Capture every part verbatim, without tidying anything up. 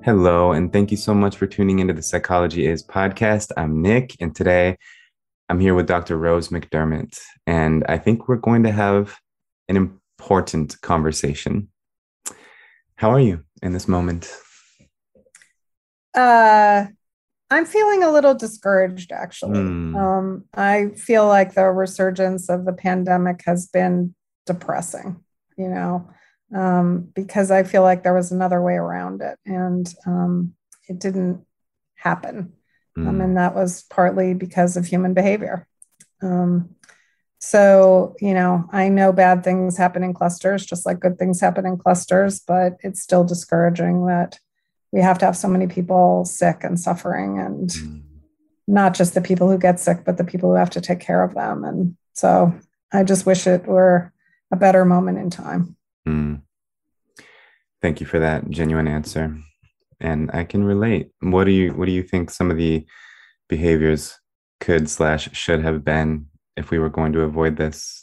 Hello, and thank you so much for tuning into the Psychology Is podcast. I'm Nick, and today I'm here with Doctor Rose McDermott, and I think we're going to have an important conversation. How are you in this moment? Uh, I'm feeling a little discouraged, actually. Hmm. Um, I feel like the resurgence of the pandemic has been depressing, you know, um, because I feel like there was another way around it and um, it didn't happen. Um, and Hmm. that was partly because of human behavior. Um, so, you know, I know bad things happen in clusters, just like good things happen in clusters, but it's still discouraging that we have to have so many people sick and suffering, and Hmm. not just the people who get sick, but the people who have to take care of them. And so I just wish it were a better moment in time. Hmm. Thank you for that genuine answer, and I can relate. What do you What do you think some of the behaviors could slash should have been if we were going to avoid this?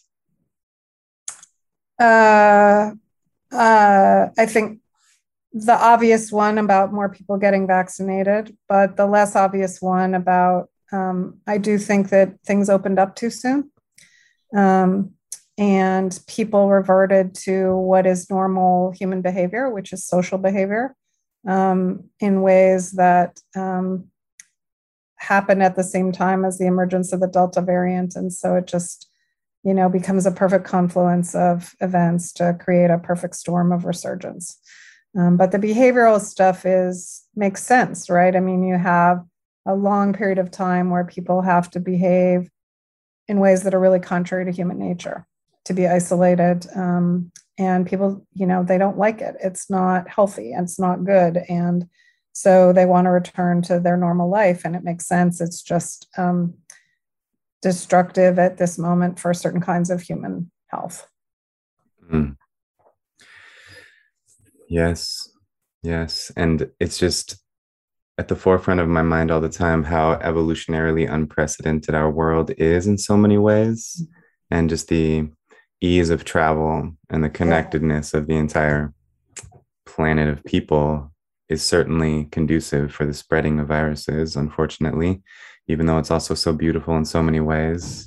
Uh, uh, I think the obvious one about more people getting vaccinated, but the less obvious one about um, I do think that things opened up too soon. Um, and people reverted to what is normal human behavior, which is social behavior, um, in ways that um, happen at the same time as the emergence of the Delta variant. And so it just, you know, becomes a perfect confluence of events to create a perfect storm of resurgence. Um, but the behavioral stuff is makes sense, right? I mean, you have a long period of time where people have to behave in ways that are really contrary to human nature, to be isolated. Um, and people, you know, they don't like it. It's not healthy and it's not good. And so they want to return to their normal life. And it makes sense. It's just um, destructive at this moment for certain kinds of human health. Hmm. Yes, yes. And it's just at the forefront of my mind all the time how evolutionarily unprecedented our world is in so many ways, and just the ease of travel and the Yeah. connectedness of the entire planet of people is certainly conducive for the spreading of viruses, unfortunately, even though it's also so beautiful in so many ways.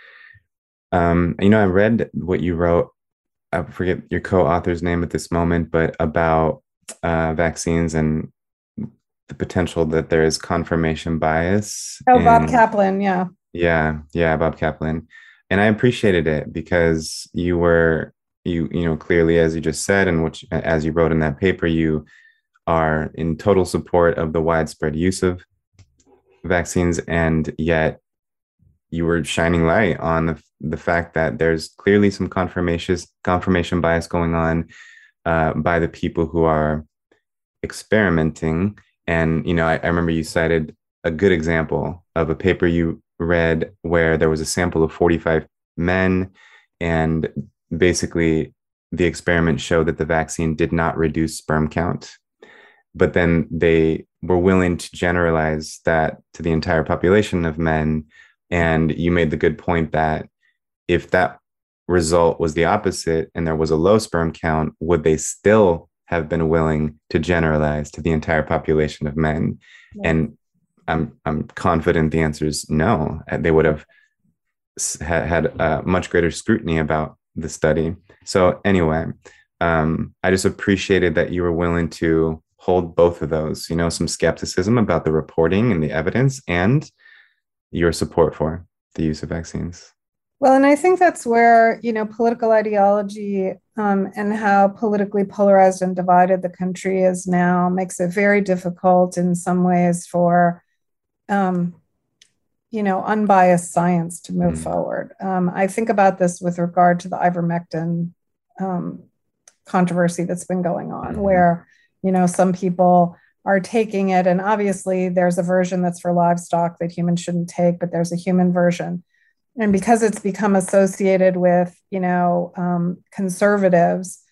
Um, you know, I read what you wrote. I forget your co-author's name at this moment, but about uh, vaccines and the potential that there is confirmation bias Oh, Bob in, Kaplan. Yeah. yeah, yeah, Bob Kaplan. And I appreciated it because you were, you, you know, clearly, as you just said, and which, as you wrote in that paper, you are in total support of the widespread use of vaccines. And yet you were shining light on the, the fact that there's clearly some confirmation, confirmation bias going on uh, by the people who are experimenting. And, you know, I, I remember you cited a good example of a paper you read where there was a sample of forty-five men, and basically the experiment showed that the vaccine did not reduce sperm count, but then they were willing to generalize that to the entire population of men. And you made the good point that if that result was the opposite and there was a low sperm count, would they still have been willing to generalize to the entire population of men? Right. And I'm I'm confident the answer is no. They would have had, had uh, much greater scrutiny about the study. So anyway, um, I just appreciated that you were willing to hold both of those. You know, some skepticism about the reporting and the evidence, and your support for the use of vaccines. Well, and I think that's where, you know, political ideology um, and how politically polarized and divided the country is now makes it very difficult in some ways for, um, you know, unbiased science to move Mm. forward. Um, I think about this with regard to the ivermectin um, controversy that's been going on, Mm-hmm. where, you know, some people are taking it, and obviously there's a version that's for livestock that humans shouldn't take, but there's a human version. And because it's become associated with, you know, um, conservatives,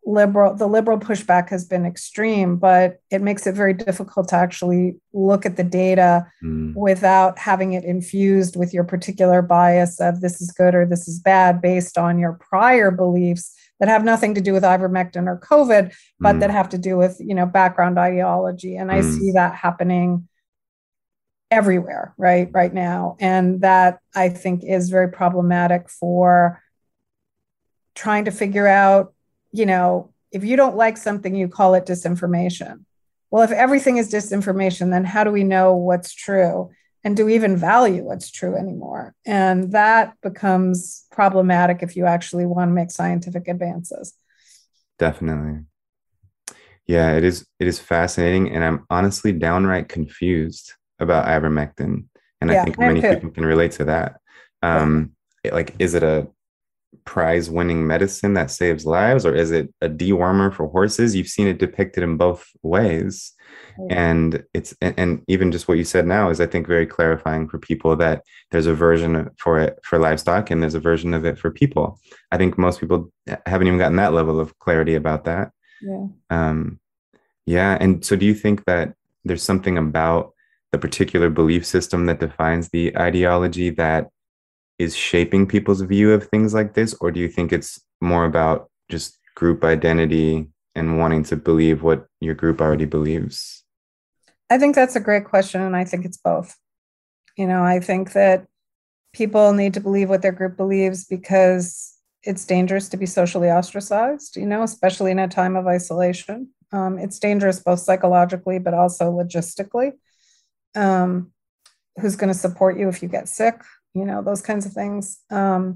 liberal, the liberal pushback has been extreme, but it makes it very difficult to actually look at the data mm. without having it infused with your particular bias of this is good or this is bad based on your prior beliefs that have nothing to do with ivermectin or COVID, but mm. that have to do with, you know, background ideology. And mm. I see that happening everywhere, right, right now. And that I think is very problematic for trying to figure out, you know, if you don't like something, you call it disinformation. Well, if everything is disinformation, then how do we know what's true? And do we even value what's true anymore? And that becomes problematic if you actually want to make scientific advances. Definitely. Yeah, it is. It is fascinating. And I'm honestly downright confused about ivermectin. And yeah, I think many people can relate to that. Um, yeah. Like, is it a prize-winning medicine that saves lives, or is it a dewormer for horses? You've seen it depicted in both ways. And it's and, and even just what you said now is, I think, very clarifying for people that there's a version for it for livestock and there's a version of it for people. I think most people haven't even gotten that level of clarity about that. Yeah. Um, yeah. And so do you think that there's something about the particular belief system that defines the ideology that is shaping people's view of things like this? Or do you think it's more about just group identity and wanting to believe what your group already believes? I think that's a great question. And I think it's both. You know, I think that people need to believe what their group believes because it's dangerous to be socially ostracized, you know, especially in a time of isolation. Um, it's dangerous both psychologically, but also logistically. Um, who's going to support you if you get sick? You know, those kinds of things. Um,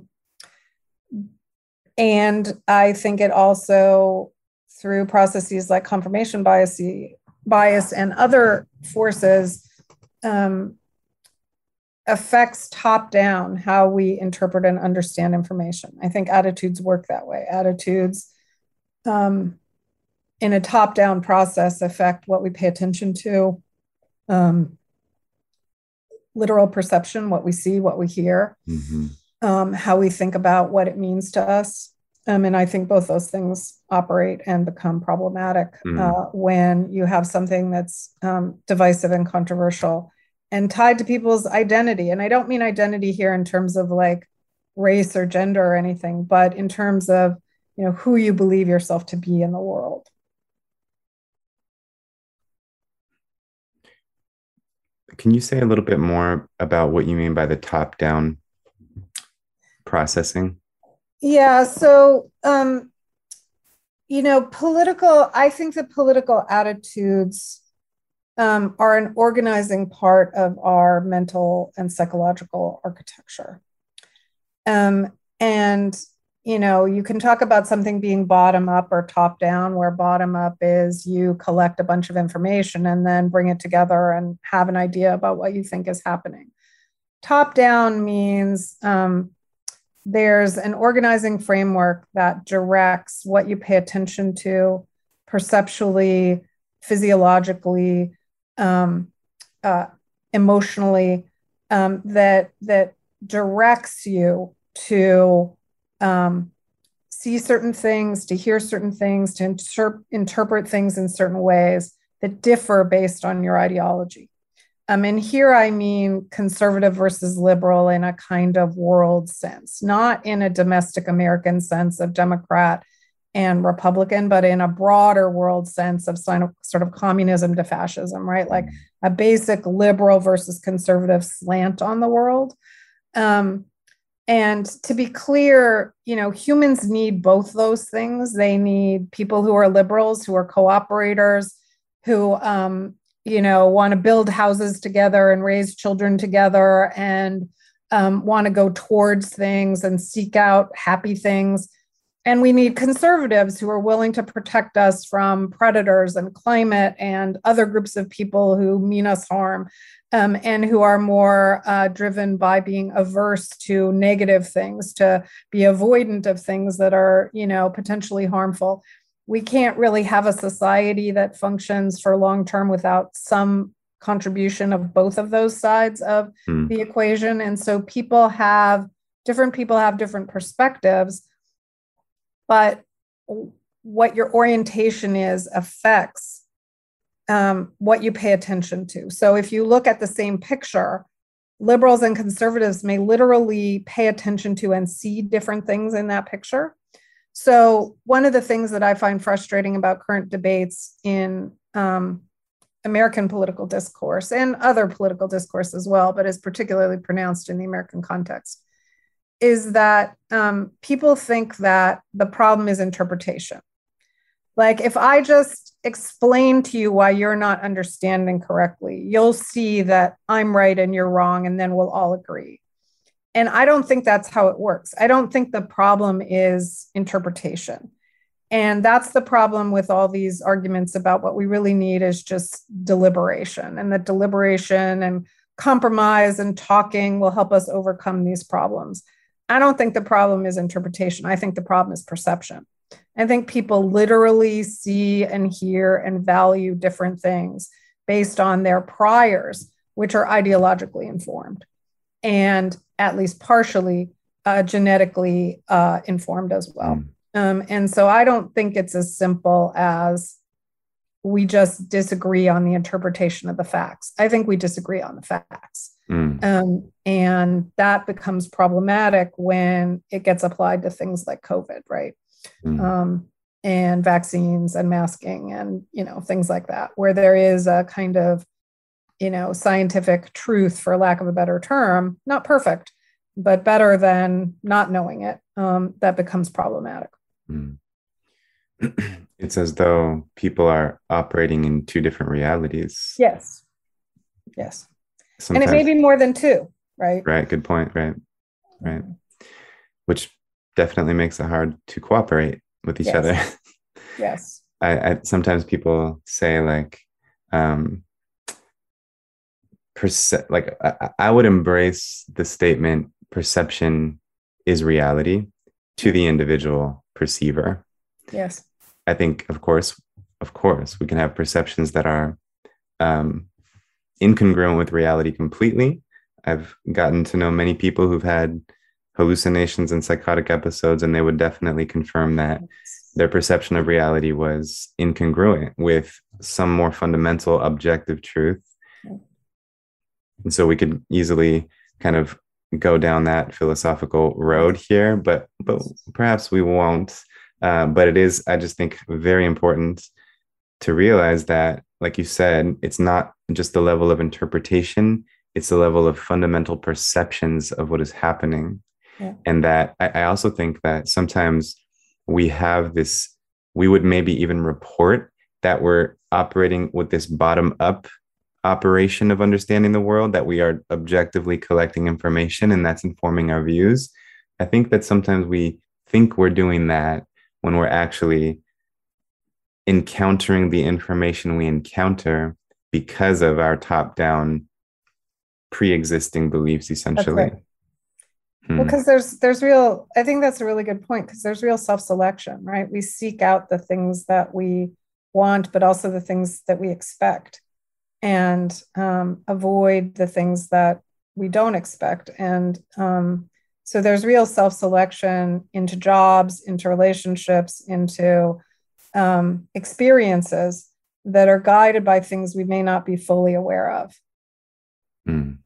and I think it also, through processes like confirmation bias, bias and other forces, um, affects top down how we interpret and understand information. I think attitudes work that way. Attitudes um, in a top down process affect what we pay attention to. Um, literal perception, what we see, what we hear, mm-hmm. um, how we think about what it means to us. Um, and I think both those things operate and become problematic mm. uh, when you have something that's um, divisive and controversial and tied to people's identity. And I don't mean identity here in terms of like race or gender or anything, but in terms of, you know, who you believe yourself to be in the world. Can you say a little bit more about what you mean by the top-down processing? Yeah, so, um, you know, political, I think that political attitudes um, are an organizing part of our mental and psychological architecture. Um, and, you know, you can talk about something being bottom up or top down, where bottom up is you collect a bunch of information and then bring it together and have an idea about what you think is happening. Top down means um, there's an organizing framework that directs what you pay attention to perceptually, physiologically, um, uh, emotionally, um, that, that directs you to um, see certain things, to hear certain things, to inter- interpret things in certain ways that differ based on your ideology. Um, and here I mean conservative versus liberal in a kind of world sense, not in a domestic American sense of Democrat and Republican, but in a broader world sense of sort of communism to fascism, right? Like a basic liberal versus conservative slant on the world. Um, and to be clear, you know, humans need both those things. They need people who are liberals, who are cooperators, who, um, you know, want to build houses together and raise children together and um, want to go towards things and seek out happy things. And we need conservatives who are willing to protect us from predators and climate and other groups of people who mean us harm, um, and who are more uh, driven by being averse to negative things, to be avoidant of things that are, you know, potentially harmful. We can't really have a society that functions for long term without some contribution of both of those sides of mm. the equation. And so people have, different people have different perspectives. But what your orientation is affects um, what you pay attention to. So if you look at the same picture, liberals and conservatives may literally pay attention to and see different things in that picture. So one of the things that I find frustrating about current debates in um, American political discourse and other political discourse as well, but is particularly pronounced in the American context, is that um, people think that the problem is interpretation. Like if I just explain to you why you're not understanding correctly, you'll see that I'm right and you're wrong, and then we'll all agree. And I don't think that's how it works. I don't think the problem is interpretation. And that's the problem with all these arguments about what we really need is just deliberation, and that deliberation and compromise and talking will help us overcome these problems. I don't think the problem is interpretation. I think the problem is perception. I think people literally see and hear and value different things based on their priors, which are ideologically informed and at least partially uh, genetically uh, informed as well. Mm. Um, and so I don't think it's as simple as we just disagree on the interpretation of the facts. I think we disagree on the facts. Mm. Um, and that becomes problematic when it gets applied to things like COVID, right? Mm. Um, and vaccines and masking and, you know, things like that, where there is a kind of, you know, scientific truth, for lack of a better term, not perfect, but better than not knowing it. Um, that becomes problematic. Mm. It's as though people are operating in two different realities. Yes. Yes. Sometimes, and it may be more than two, right? Right. Good point. Right. Right. Which definitely makes it hard to cooperate with each yes. other. Yes. I, I sometimes people say like, um, perce- like I, I would embrace the statement perception is reality to the individual perceiver. Yes. I think, of course, of course, we can have perceptions that are um, incongruent with reality completely. I've gotten to know many people who've had hallucinations and psychotic episodes, and they would definitely confirm that their perception of reality was incongruent with some more fundamental objective truth. And so we could easily kind of go down that philosophical road here, but but perhaps we won't. Uh, but it is, I just think, very important to realize that, like you said, it's not just the level of interpretation, it's the level of fundamental perceptions of what is happening. Yeah. And that I, I also think that sometimes we have this, we would maybe even report that we're operating with this bottom-up operation of understanding the world, that we are objectively collecting information and that's informing our views. I think that sometimes we think we're doing that when we're actually encountering the information we encounter because of our top-down pre-existing beliefs, essentially. Right. Hmm. Well, because there's there's real, I think that's a really good point, because there's real self-selection, right? We seek out the things that we want, but also the things that we expect, and um, avoid the things that we don't expect. And um, so there's real self-selection into jobs, into relationships, into um, experiences that are guided by things we may not be fully aware of. Mm.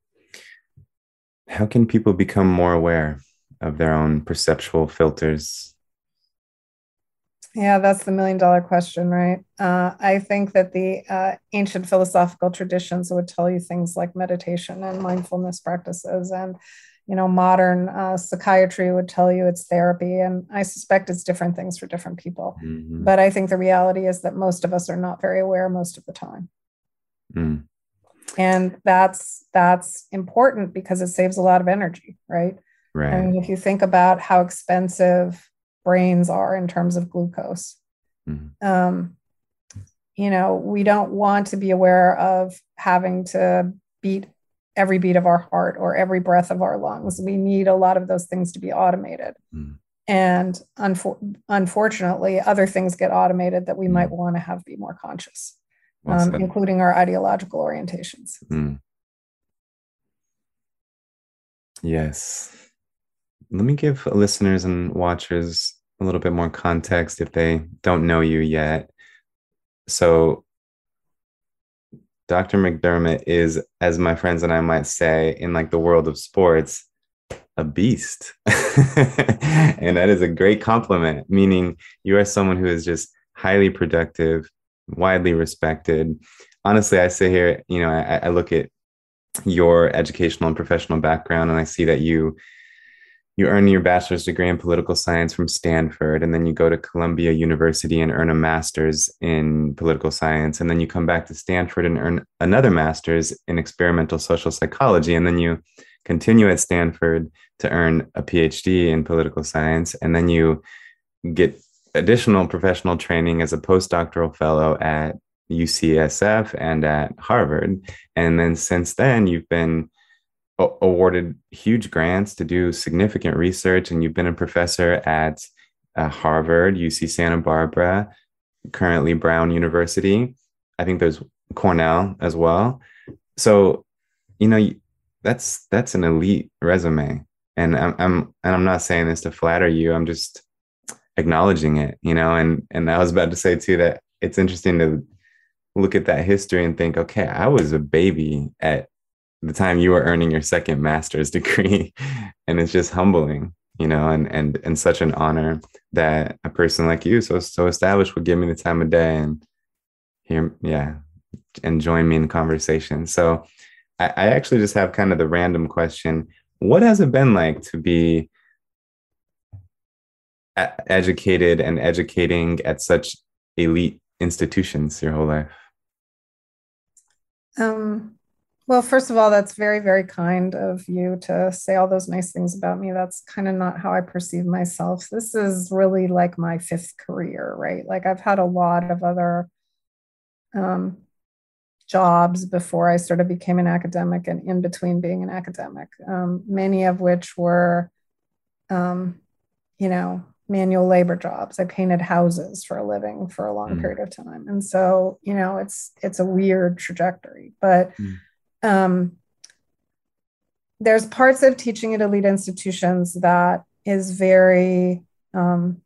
How can people become more aware of their own perceptual filters? Yeah, that's the million dollar question, right? Uh, I think that the uh, ancient philosophical traditions would tell you things like meditation and mindfulness practices, and you know, modern uh, psychiatry would tell you it's therapy. And I suspect it's different things for different people. Mm-hmm. But I think the reality is that most of us are not very aware most of the time. Mm. And that's that's important because it saves a lot of energy, right? Right. I mean, if you think about how expensive brains are in terms of glucose, mm-hmm. um, you know, we don't want to be aware of having to beat every beat of our heart or every breath of our lungs. We need a lot of those things to be automated. Mm. And unfor- unfortunately, other things get automated that we mm. might want to have be more conscious, well um, including our ideological orientations. Mm. Yes. Let me give listeners and watchers a little bit more context if they don't know you yet. So Doctor McDermott is, as my friends and I might say, in like the world of sports, a beast. And that is a great compliment, meaning you are someone who is just highly productive, widely respected. Honestly, I sit here, you know, I, I look at your educational and professional background, and I see that you you earn your bachelor's degree in political science from Stanford, and then you go to Columbia University and earn a master's in political science, and then you come back to Stanford and earn another master's in experimental social psychology, and then you continue at Stanford to earn a PhD in political science, and then you get additional professional training as a postdoctoral fellow at U C S F and at Harvard. And then since then, you've been awarded huge grants to do significant research, and you've been a professor at uh, Harvard, U C Santa Barbara, currently Brown University. I think there's Cornell as well. So, you know, that's that's an elite resume, and I'm, I'm and I'm not saying this to flatter you. I'm just acknowledging it, you know. And and I was about to say too that it's interesting to look at that history and think, okay, I was a baby at the time you were earning your second master's degree. And it's just humbling, you know, and and and such an honor that a person like you, so so established, would give me the time of day and hear, yeah, and join me in conversation. So I, I actually just have kind of the random question. What has it been like to be a- educated and educating at such elite institutions your whole life? Um, well, first of all, that's very, very kind of you to say all those nice things about me. That's kind of not how I perceive myself. This is really like my fifth career, right? Like I've had a lot of other um, jobs before I sort of became an academic and in between being an academic, um, many of which were, um, you know, manual labor jobs. I painted houses for a living for a long mm. period of time. And so, you know, it's, it's a weird trajectory, but mm. um, there's parts of teaching at elite institutions that is very um,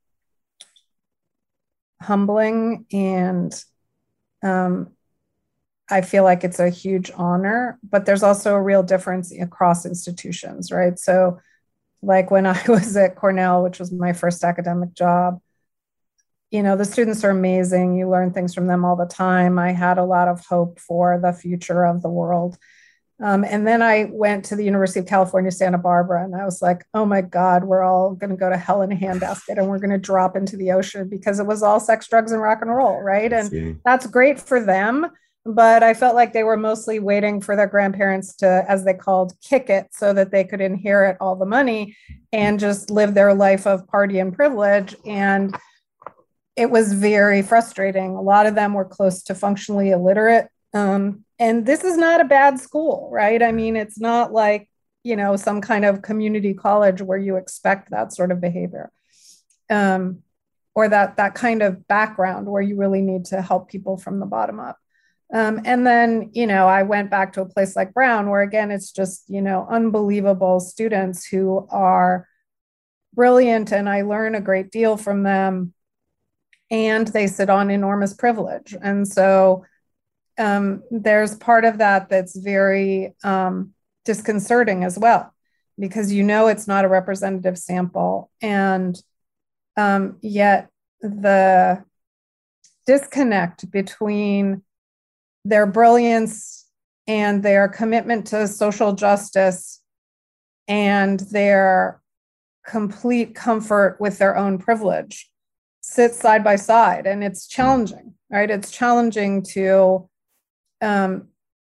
humbling, and um, I feel like it's a huge honor, but there's also a real difference across institutions, right? So like when I was at Cornell, which was my first academic job, you know, the students are amazing. You learn things from them all the time. I had a lot of hope for the future of the world. Um, and then I went to the University of California, Santa Barbara, and I was like, oh my God, we're all going to go to hell in a handbasket and we're going to drop into the ocean, because it was all sex, drugs, and rock and roll, right? And that's great for them. But I felt like they were mostly waiting for their grandparents to, as they called, kick it so that they could inherit all the money and just live their life of party and privilege. And it was very frustrating. A lot of them were close to functionally illiterate. Um, and this is not a bad school, right? I mean, it's not like, you know, some kind of community college where you expect that sort of behavior. Um, or that that kind of background where you really need to help people from the bottom up. Um, and then, you know, I went back to a place like Brown, where again, it's just, you know, unbelievable students who are brilliant, and I learn a great deal from them, and they sit on enormous privilege. And so um, there's part of that that's very um, disconcerting as well, because, you know, it's not a representative sample. And um, yet the disconnect between their brilliance and their commitment to social justice and their complete comfort with their own privilege sits side by side. And it's challenging, right? It's challenging to um,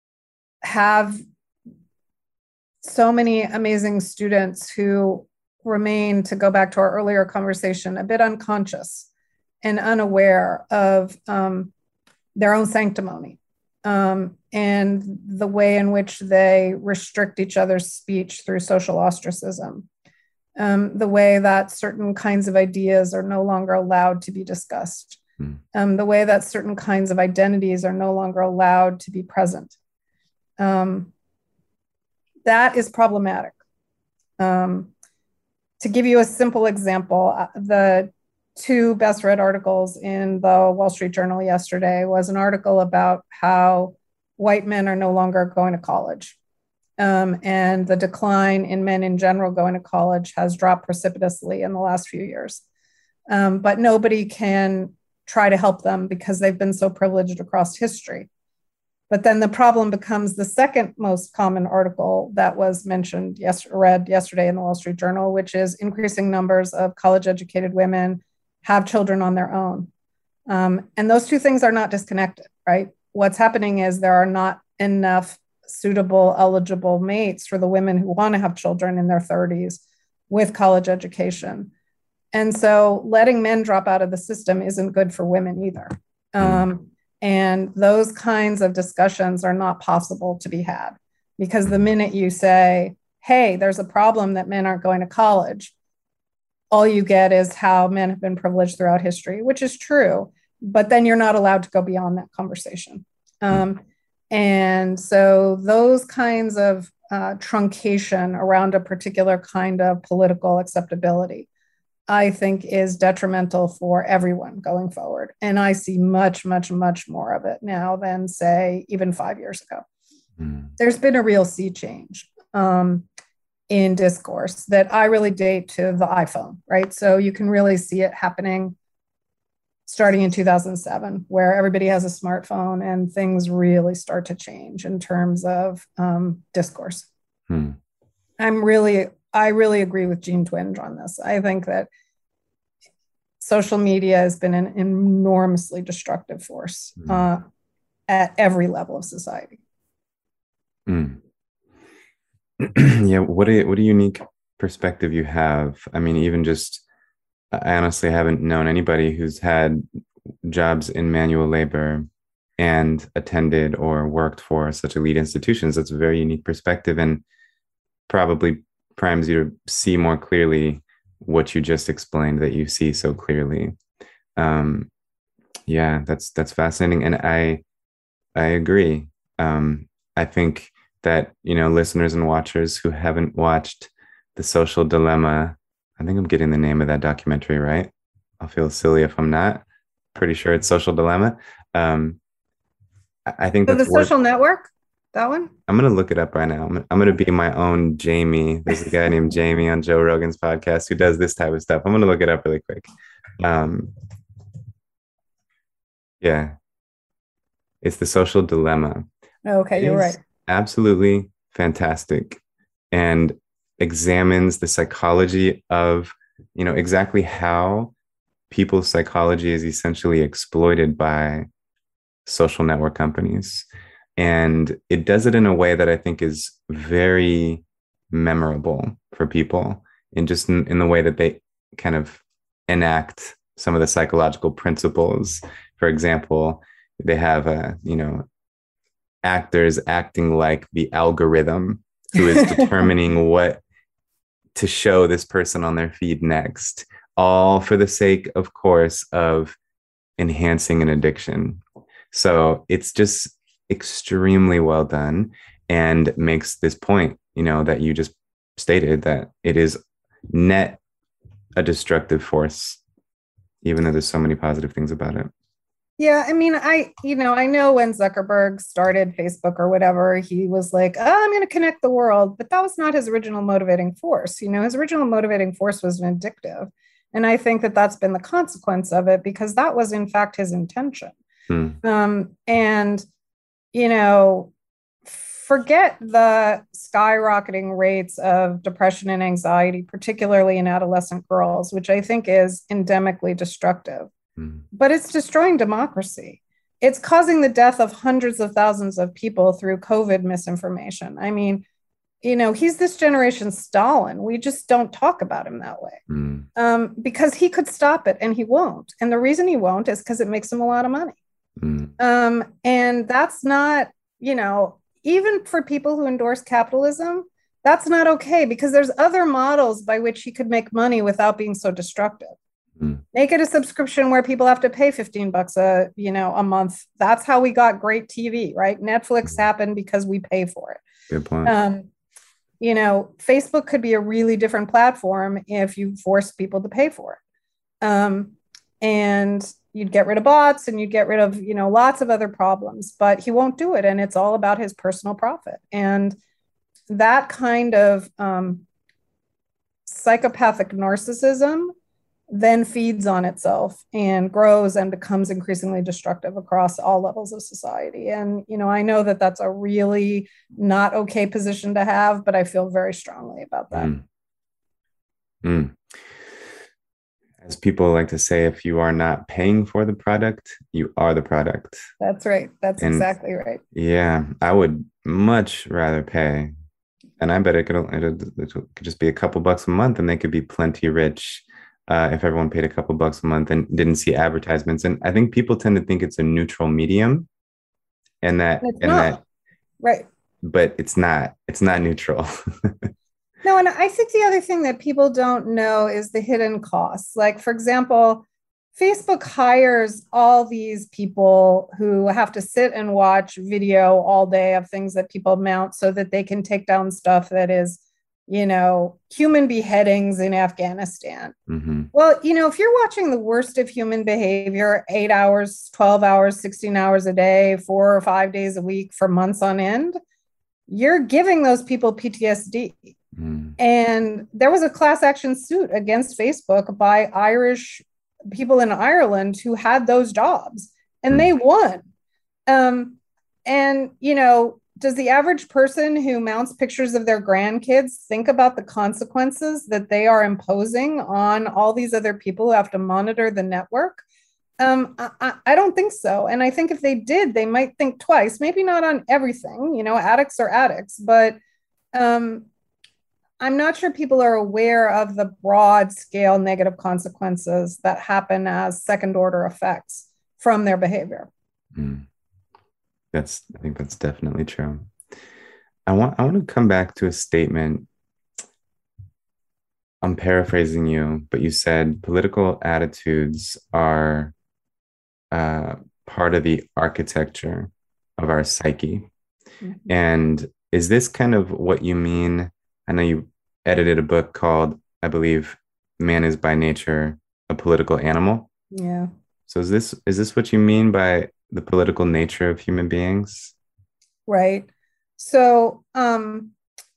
have so many amazing students who remain, to go back to our earlier conversation, a bit unconscious and unaware of um, their own sanctimony. Um, and the way in which they restrict each other's speech through social ostracism, um, the way that certain kinds of ideas are no longer allowed to be discussed, mm. um, the way that certain kinds of identities are no longer allowed to be present. Um, that is problematic. Um, to give you a simple example, the two best read articles in the Wall Street Journal yesterday was an article about how white men are no longer going to college. Um, and the decline in men in general going to college has dropped precipitously in the last few years. Um, but nobody can try to help them because they've been so privileged across history. But then the problem becomes the second most common article that was mentioned, yes, read yesterday in the Wall Street Journal, which is increasing numbers of college-educated women have children on their own. Um, and those two things are not disconnected, right? What's happening is there are not enough suitable, eligible mates for the women who want to have children in their thirties with college education. And so letting men drop out of the system isn't good for women either. Um, and those kinds of discussions are not possible to be had because the minute you say, hey, there's a problem that men aren't going to college, all you get is how men have been privileged throughout history, which is true, but then you're not allowed to go beyond that conversation. Um, and so those kinds of uh, truncation around a particular kind of political acceptability, I think, is detrimental for everyone going forward. And I see much, much, much more of it now than, say, even five years ago. Mm. There's been a real sea change um, in discourse that I really date to the iPhone, right? So you can really see it happening starting in two thousand seven, where everybody has a smartphone and things really start to change in terms of um, discourse. Hmm. I'm really, I really agree with Jean Twenge on this. I think that social media has been an enormously destructive force hmm. uh, at every level of society. Hmm. Yeah, what a what a unique perspective you have. I mean, even just, I honestly haven't known anybody who's had jobs in manual labor and attended or worked for such elite institutions. That's a very unique perspective and probably primes you to see more clearly what you just explained that you see so clearly. Um, yeah, that's that's fascinating, and I I agree. Um, I think that, you know, listeners and watchers who haven't watched The Social Dilemma, I think I'm getting the name of that documentary right. I'll feel silly if I'm not. Pretty sure it's Social Dilemma. Um, I think so that's the Social worth, Network, that one? I'm going to look it up right now. I'm, I'm going to be my own Jamie. There's a guy named Jamie on Joe Rogan's podcast who does this type of stuff. I'm going to look it up really quick. Um, yeah. It's The Social Dilemma. Okay, you're right. Absolutely fantastic, and examines the psychology of, you know, exactly how people's psychology is essentially exploited by social network companies. And it does it in a way that I think is very memorable for people, in just in, in the way that they kind of enact some of the psychological principles. For example, they have a, you know, actors acting like the algorithm who is determining what to show this person on their feed next, all for the sake, of course, of enhancing an addiction. So it's just extremely well done and makes this point, you know, that you just stated, that it is net a destructive force, even though there's so many positive things about it. Yeah, I mean, I, you know, I know when Zuckerberg started Facebook or whatever, he was like, oh, I'm going to connect the world. But that was not his original motivating force. You know, his original motivating force was vindictive. And I think that that's been the consequence of it, because that was, in fact, his intention. Hmm. Um, and, you know, forget the skyrocketing rates of depression and anxiety, particularly in adolescent girls, which I think is endemically destructive. But it's destroying democracy. It's causing the death of hundreds of thousands of people through COVID misinformation. I mean, you know, he's this generation's Stalin. We just don't talk about him that way mm. um, because he could stop it and he won't. And the reason he won't is because it makes him a lot of money. Mm. Um, and that's not, you know, even for people who endorse capitalism, that's not okay, because there's other models by which he could make money without being so destructive. Make it a subscription where people have to pay fifteen bucks a, you know, a month. That's how we got great T V, right? Netflix happened because we pay for it. Good point. Um, you know, Facebook could be a really different platform if you force people to pay for it. Um, and you'd get rid of bots and you'd get rid of, you know, lots of other problems, but he won't do it. And it's all about his personal profit. And that kind of um, psychopathic narcissism then feeds on itself and grows and becomes increasingly destructive across all levels of society. And, you know, I know that that's a really not okay position to have, but I feel very strongly about that. Mm. Mm. As people like to say, if you are not paying for the product, you are the product. That's right. That's and exactly right. Yeah, I would much rather pay. And I bet it could, it could just be a couple bucks a month and they could be plenty rich uh, if everyone paid a couple bucks a month and didn't see advertisements. And I think people tend to think it's a neutral medium and that, it's and not. that, right. But it's not, it's not neutral. No, and I think the other thing that people don't know is the hidden costs. Like, for example, Facebook hires all these people who have to sit and watch video all day of things that people mount so that they can take down stuff that is, you know, human beheadings in Afghanistan. Mm-hmm. Well, you know, if you're watching the worst of human behavior, eight hours, twelve hours, sixteen hours a day, four or five days a week for months on end, you're giving those people P T S D. Mm. And there was a class action suit against Facebook by Irish people in Ireland who had those jobs, and mm. they won. Um, and, you know, does the average person who mounts pictures of their grandkids think about the consequences that they are imposing on all these other people who have to monitor the network? Um, I, I don't think so. And I think if they did, they might think twice, maybe not on everything, you know, addicts are addicts, but um, I'm not sure people are aware of the broad scale negative consequences that happen as second order effects from their behavior. Mm. That's, I think that's definitely true. I want, I want to come back to a statement. I'm paraphrasing you, but you said political attitudes are uh, part of the architecture of our psyche. Mm-hmm. And is this kind of what you mean? I know you edited a book called, I believe, Man is by Nature a Political Animal. Yeah. So is this is this what you mean by the political nature of human beings? Right. So um,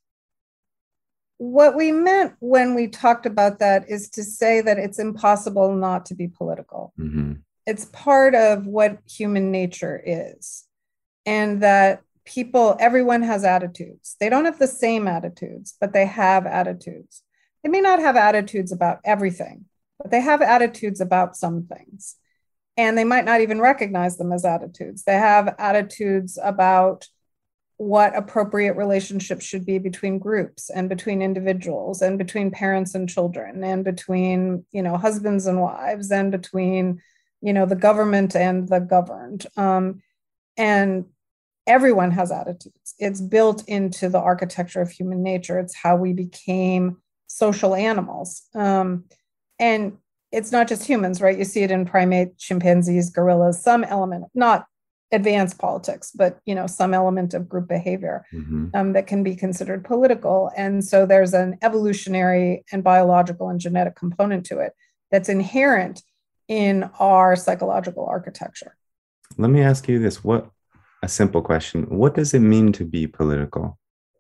what we meant when we talked about that is to say that it's impossible not to be political. Mm-hmm. It's part of what human nature is. And that people, everyone has attitudes. They don't have the same attitudes, but they have attitudes. They may not have attitudes about everything, but they have attitudes about some things. And they might not even recognize them as attitudes. They have attitudes about what appropriate relationships should be between groups and between individuals and between parents and children and between, you know, husbands and wives and between, you know, the government and the governed. Um, and everyone has attitudes. It's built into the architecture of human nature. It's how we became social animals. Um, and it's not just humans, right? You see it in primates, chimpanzees, gorillas, some element, not advanced politics, but, you know, some element of group behavior mm-hmm. um, that can be considered political. And so there's an evolutionary and biological and genetic component to it that's inherent in our psychological architecture. Let me ask you this. What A simple question. What does it mean to be political?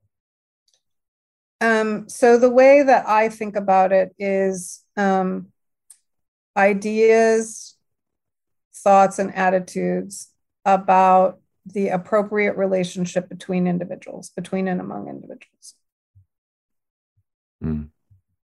Um, so the way that I think about it is um, ideas, thoughts, and attitudes about the appropriate relationship between individuals, between and among individuals. Mm.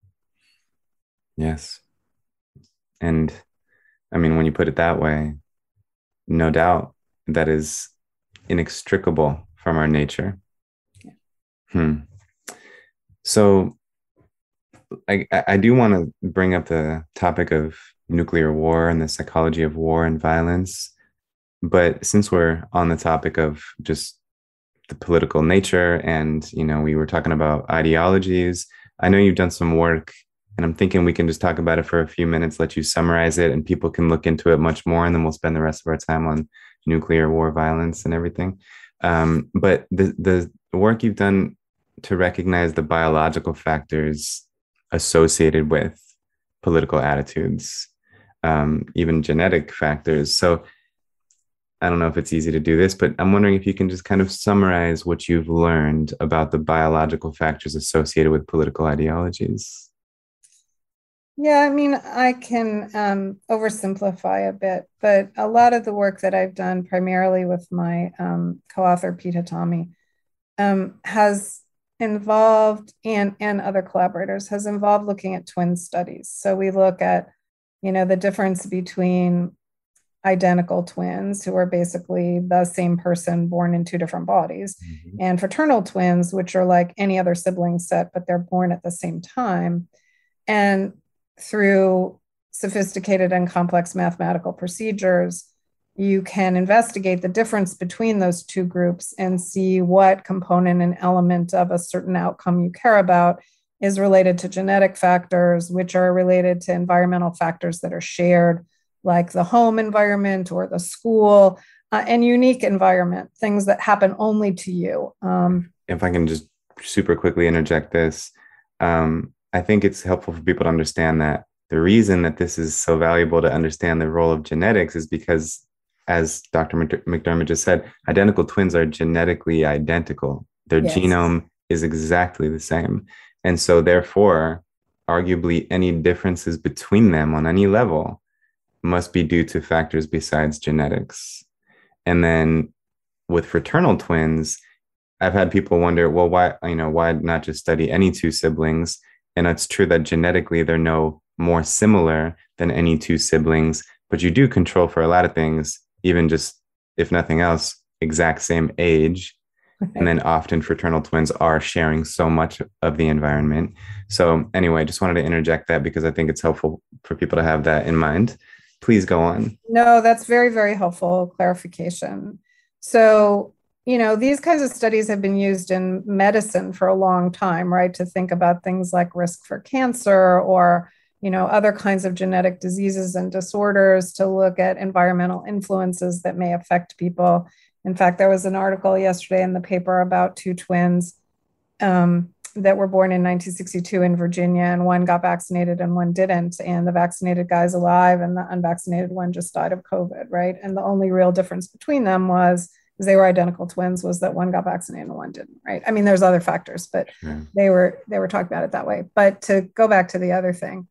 Yes. And I mean, when you put it that way, no doubt that is inextricable from our nature. Yeah. Hmm. So I, I do want to bring up the topic of nuclear war and the psychology of war and violence. But since we're on the topic of just the political nature and, you know, we were talking about ideologies, I know you've done some work and I'm thinking we can just talk about it for a few minutes, let you summarize it and people can look into it much more. And then we'll spend the rest of our time on nuclear war violence and everything. Um, but the, the work you've done to recognize the biological factors associated with political attitudes, um, even genetic factors. So I don't know if it's easy to do this, but I'm wondering if you can just kind of summarize what you've learned about the biological factors associated with political ideologies. Yeah, I mean, I can um, oversimplify a bit, but a lot of the work that I've done, primarily with my um, co-author Pete Hatami, um, has involved, and and other collaborators, has involved looking at twin studies. So we look at, you know, the difference between identical twins who are basically the same person born in two different bodies, Mhm. and fraternal twins, which are like any other sibling set, but they're born at the same time. And through sophisticated and complex mathematical procedures, you can investigate the difference between those two groups and see what component and element of a certain outcome you care about is related to genetic factors, which are related to environmental factors that are shared, like the home environment or the school, uh, and unique environment, things that happen only to you. Um, If I can just super quickly interject this, um, I think it's helpful for people to understand that the reason that this is so valuable to understand the role of genetics is because, as Doctor McDermott just said, identical twins are genetically identical. Their yes. genome is exactly the same. And so, therefore, arguably, any differences between them on any level must be due to factors besides genetics. And then with fraternal twins, I've had people wonder, well, why, you know, why not just study any two siblings? And it's true that genetically they're no more similar than any two siblings, but you do control for a lot of things, even just, if nothing else, exact same age. And then often fraternal twins are sharing so much of the environment. So anyway, I just wanted to interject that because I think it's helpful for people to have that in mind. Please go on. No, that's very, very helpful clarification. So, you know, these kinds of studies have been used in medicine for a long time, right? To think about things like risk for cancer or, you know, other kinds of genetic diseases and disorders, to look at environmental influences that may affect people. In fact, there was an article yesterday in the paper about two twins um, that were born in nineteen sixty-two in Virginia, and one got vaccinated and one didn't. And the vaccinated guy's alive and the unvaccinated one just died of COVID, right? And the only real difference between them was, because they were identical twins, was that one got vaccinated and one didn't, right? I mean, there's other factors, but sure. they were they were talking about it that way. But to go back to the other thing,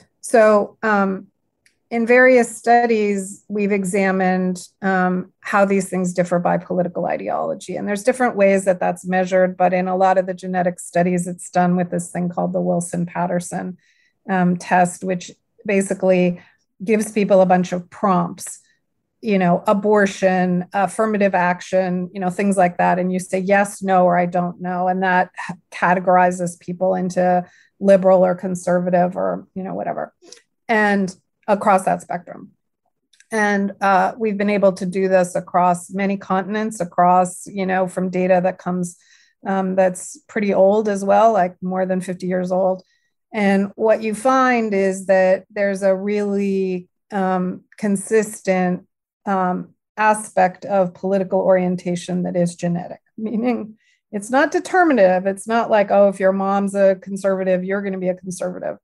so um, in various studies, we've examined um, how these things differ by political ideology. And there's different ways that that's measured, but in a lot of the genetic studies, it's done with this thing called the Wilson-Patterson um, test, which basically gives people a bunch of prompts, you know, abortion, affirmative action, you know, things like that. And you say yes, no, or I don't know. And that categorizes people into liberal or conservative or, you know, whatever. And across that spectrum. And uh, we've been able to do this across many continents, across, you know, from data that comes, um, that's pretty old as well, like more than fifty years old. And what you find is that there's a really um, consistent um, aspect of political orientation that is genetic, meaning it's not determinative. It's not like, oh, if your mom's a conservative, you're going to be a conservative,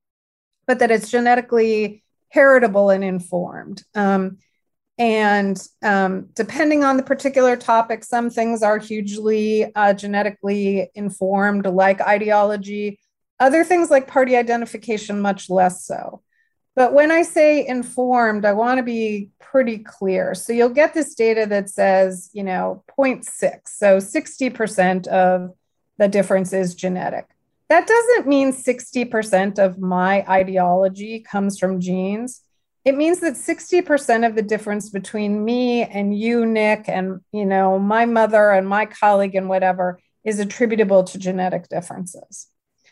but that it's genetically heritable and informed. Um, and um, depending on the particular topic, some things are hugely uh, genetically informed, like ideology. Other things like party identification, much less so. But when I say informed, I want to be pretty clear. So you'll get this data that says, you know, zero point six. So sixty percent of the difference is genetic. That doesn't mean sixty percent of my ideology comes from genes. It means that sixty percent of the difference between me and you, Nick, and, you know, my mother and my colleague and whatever is attributable to genetic differences.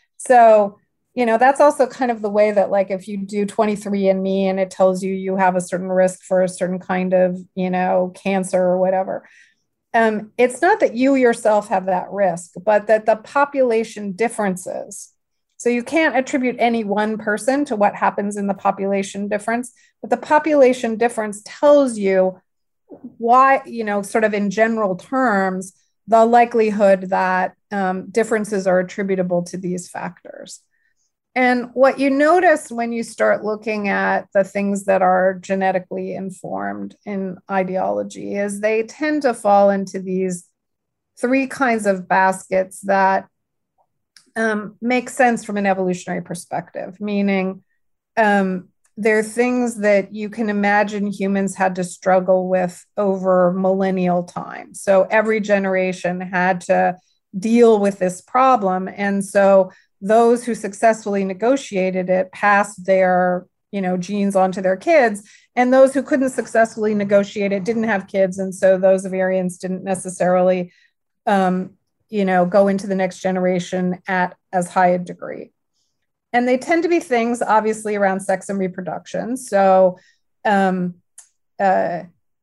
So, you know, that's also kind of the way that, like, if you do twenty-three and me and it tells you you have a certain risk for a certain kind of, you know, cancer or whatever. Um, it's not that you yourself have that risk, but that the population differences. So you can't attribute any one person to what happens in the population difference, but the population difference tells you why, you know, sort of in general terms, the likelihood that um, differences are attributable to these factors. And what you notice when you start looking at the things that are genetically informed in ideology is they tend to fall into these three kinds of baskets that um, make sense from an evolutionary perspective, meaning um, they're things that you can imagine humans had to struggle with over millennial time. So every generation had to deal with this problem. And so those who successfully negotiated it passed their, you know, genes onto their kids, and those who couldn't successfully negotiate it didn't have kids, and so those variants didn't necessarily, um, you know, go into the next generation at as high a degree. And they tend to be things, obviously, around sex and reproduction. So, um, uh,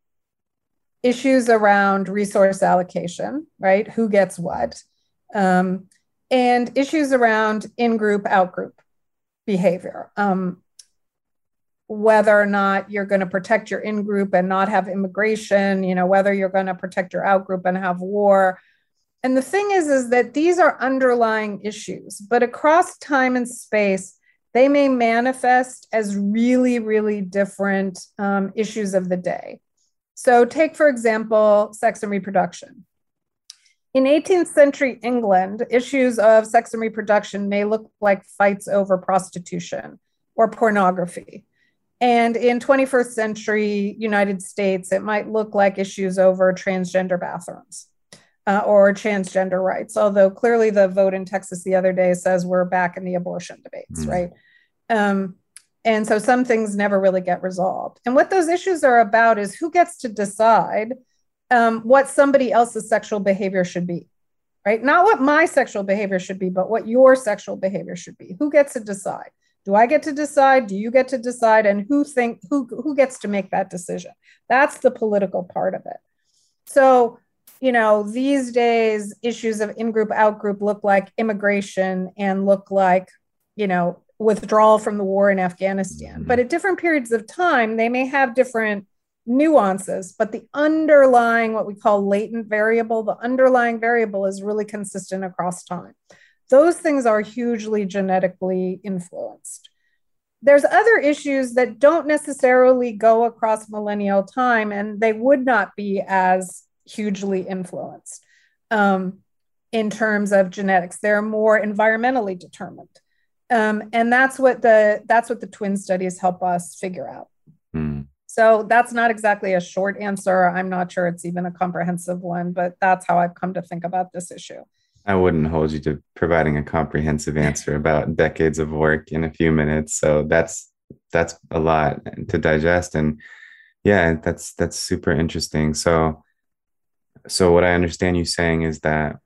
issues around resource allocation, right? Who gets what? Um, and issues around in-group, out-group behavior. Um, whether or not you're going to protect your in-group and not have immigration, you know, whether you're going to protect your out-group and have war. And the thing is, is that these are underlying issues, but across time and space, they may manifest as really, really different um, issues of the day. So take, for example, sex and reproduction. In eighteenth century England, issues of sex and reproduction may look like fights over prostitution or pornography. And in twenty-first century United States, it might look like issues over transgender bathrooms uh, or transgender rights, although clearly the vote in Texas the other day says we're back in the abortion debates, mm. right? Um, and so some things never really get resolved. And what those issues are about is who gets to decide um, what somebody else's sexual behavior should be, right? Not what my sexual behavior should be, but what your sexual behavior should be. Who gets to decide? Do I get to decide? Do you get to decide? And who think who who gets to make that decision? That's the political part of it. So, you know, these days, issues of in-group, out-group look like immigration and look like, you know, withdrawal from the war in Afghanistan. But at different periods of time, they may have different nuances, but the underlying, what we call latent variable, the underlying variable is really consistent across time. Those things are hugely genetically influenced. There's other issues that don't necessarily go across millennial time, and they would not be as hugely influenced um, in terms of genetics. They're more environmentally determined. Um, and that's what the that's what the twin studies help us figure out. Mm. So that's not exactly a short answer. I'm not sure it's even a comprehensive one, but that's how I've come to think about this issue. I wouldn't hold you to providing a comprehensive answer about decades of work in a few minutes. So that's that's a lot to digest. And yeah, that's that's super interesting. So so what I understand you saying is that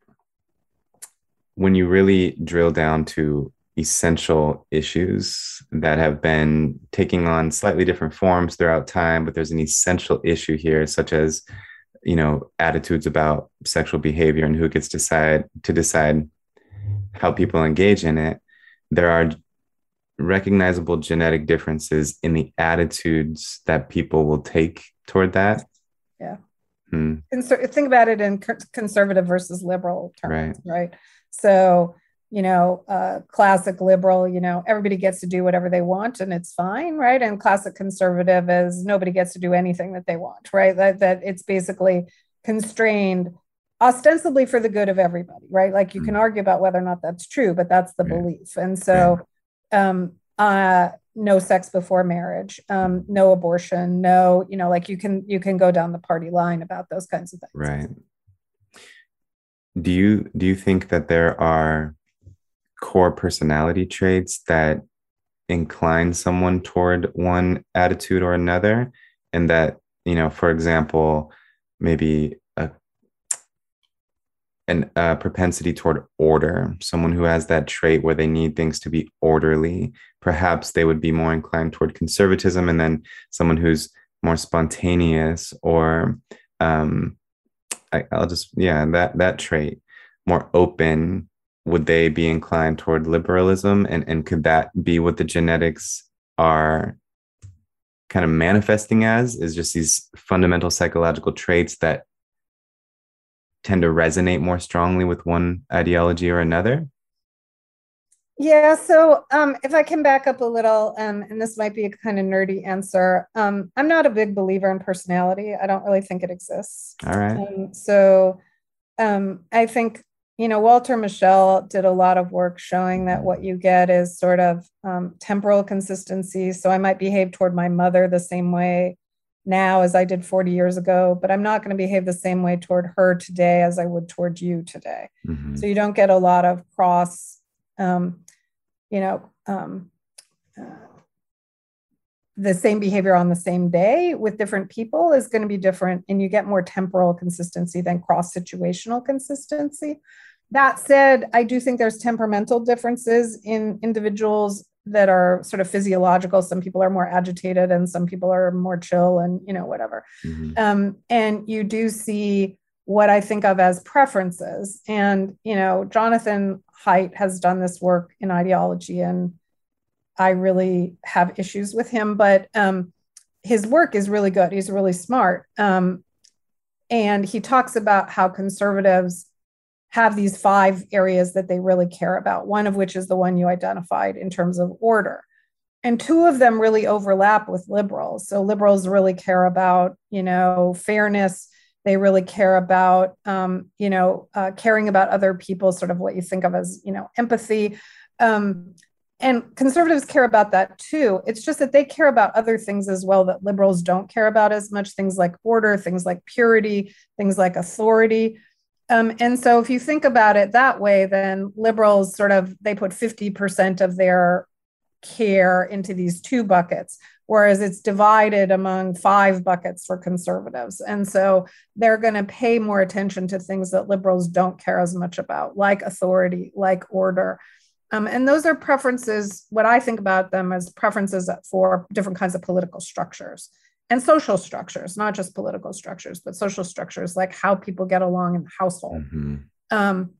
when you really drill down to essential issues that have been taking on slightly different forms throughout time, but there's an essential issue here, such as, you know, attitudes about sexual behavior and who gets decide to decide how people engage in it. There are recognizable genetic differences in the attitudes that people will take toward that. Yeah. Hmm. Conser- think about it in conservative versus liberal terms, right? right? So, you know, uh, classic liberal, you know, everybody gets to do whatever they want and it's fine, right? And classic conservative is nobody gets to do anything that they want, right? That, that it's basically constrained ostensibly for the good of everybody, right? Like you can argue about whether or not that's true, but that's the yeah. belief. And so um, uh, no sex before marriage, um, no abortion, no, you know, like you can, you can go down the party line about those kinds of things. Right. Do you, do you think that there are core personality traits that incline someone toward one attitude or another, and that, you know, for example, maybe a an, a propensity toward order, someone who has that trait where they need things to be orderly, perhaps they would be more inclined toward conservatism, and then someone who's more spontaneous or um I, I'll just yeah that that trait, more open, would they be inclined toward liberalism? And, and could that be what the genetics are kind of manifesting as, is just these fundamental psychological traits that tend to resonate more strongly with one ideology or another? Yeah, so um, if I can back up a little, um, and this might be a kind of nerdy answer, um, I'm not a big believer in personality. I don't really think it exists. All right. Um, so um, I think, you know, Walter Mischel did a lot of work showing that what you get is sort of um, temporal consistency. So I might behave toward my mother the same way now as I did forty years ago, but I'm not going to behave the same way toward her today as I would toward you today. Mm-hmm. So you don't get a lot of cross. Um, you know, um, uh, the same behavior on the same day with different people is going to be different, and you get more temporal consistency than cross situational consistency. That said, I do think there's temperamental differences in individuals that are sort of physiological. Some people are more agitated and some people are more chill and, you know, whatever. Mm-hmm. Um, and you do see what I think of as preferences. And, you know, Jonathan Haidt has done this work in ideology, and I really have issues with him, but um, his work is really good. He's really smart. Um, and he talks about how conservatives have these five areas that they really care about, one of which is the one you identified in terms of order. And two of them really overlap with liberals. So liberals really care about, you know, fairness. They really care about, um, you know, uh, caring about other people, sort of what you think of as, you know, empathy. Um, and conservatives care about that too. It's just that they care about other things as well that liberals don't care about as much, things like order, things like purity, things like authority. Um, and so if you think about it that way, then liberals sort of, they put fifty percent of their care into these two buckets, whereas it's divided among five buckets for conservatives. And so they're going to pay more attention to things that liberals don't care as much about, like authority, like order. Um, and those are preferences. What I think about them as preferences for different kinds of political structures and social structures, not just political structures, but social structures, like how people get along in the household. Mm-hmm. Um,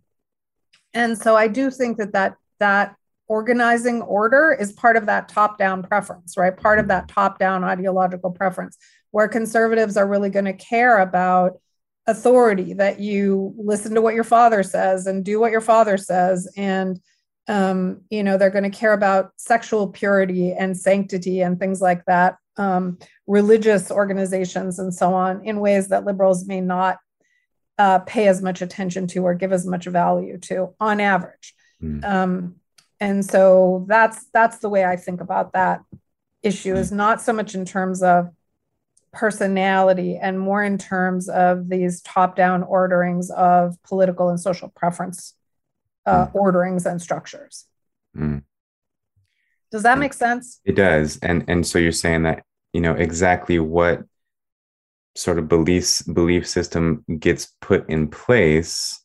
and so I do think that that, that organizing order is part of that top-down preference, right? Part of that top-down ideological preference, where conservatives are really going to care about authority, that you listen to what your father says and do what your father says. And, um, you know, they're going to care about sexual purity and sanctity and things like that, um, religious organizations and so on, in ways that liberals may not uh, pay as much attention to or give as much value to on average. Mm. Um, And so that's that's the way I think about that issue, is not so much in terms of personality and more in terms of these top-down orderings of political and social preference uh, mm. orderings and structures. Mm. Does that make sense? It does. And and so you're saying that, you know, exactly what sort of beliefs belief system gets put in place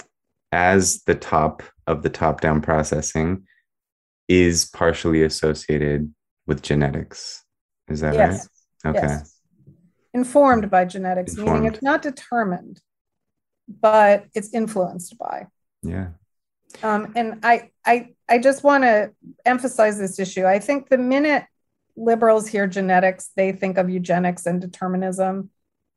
as the top of the top-down processing is partially associated with genetics. Is that yes. right? Okay. Yes. Informed by genetics, Informed. Meaning it's not determined, but it's influenced by. Yeah. Um, and I, I, I just want to emphasize this issue. I think the minute liberals hear genetics, they think of eugenics and determinism.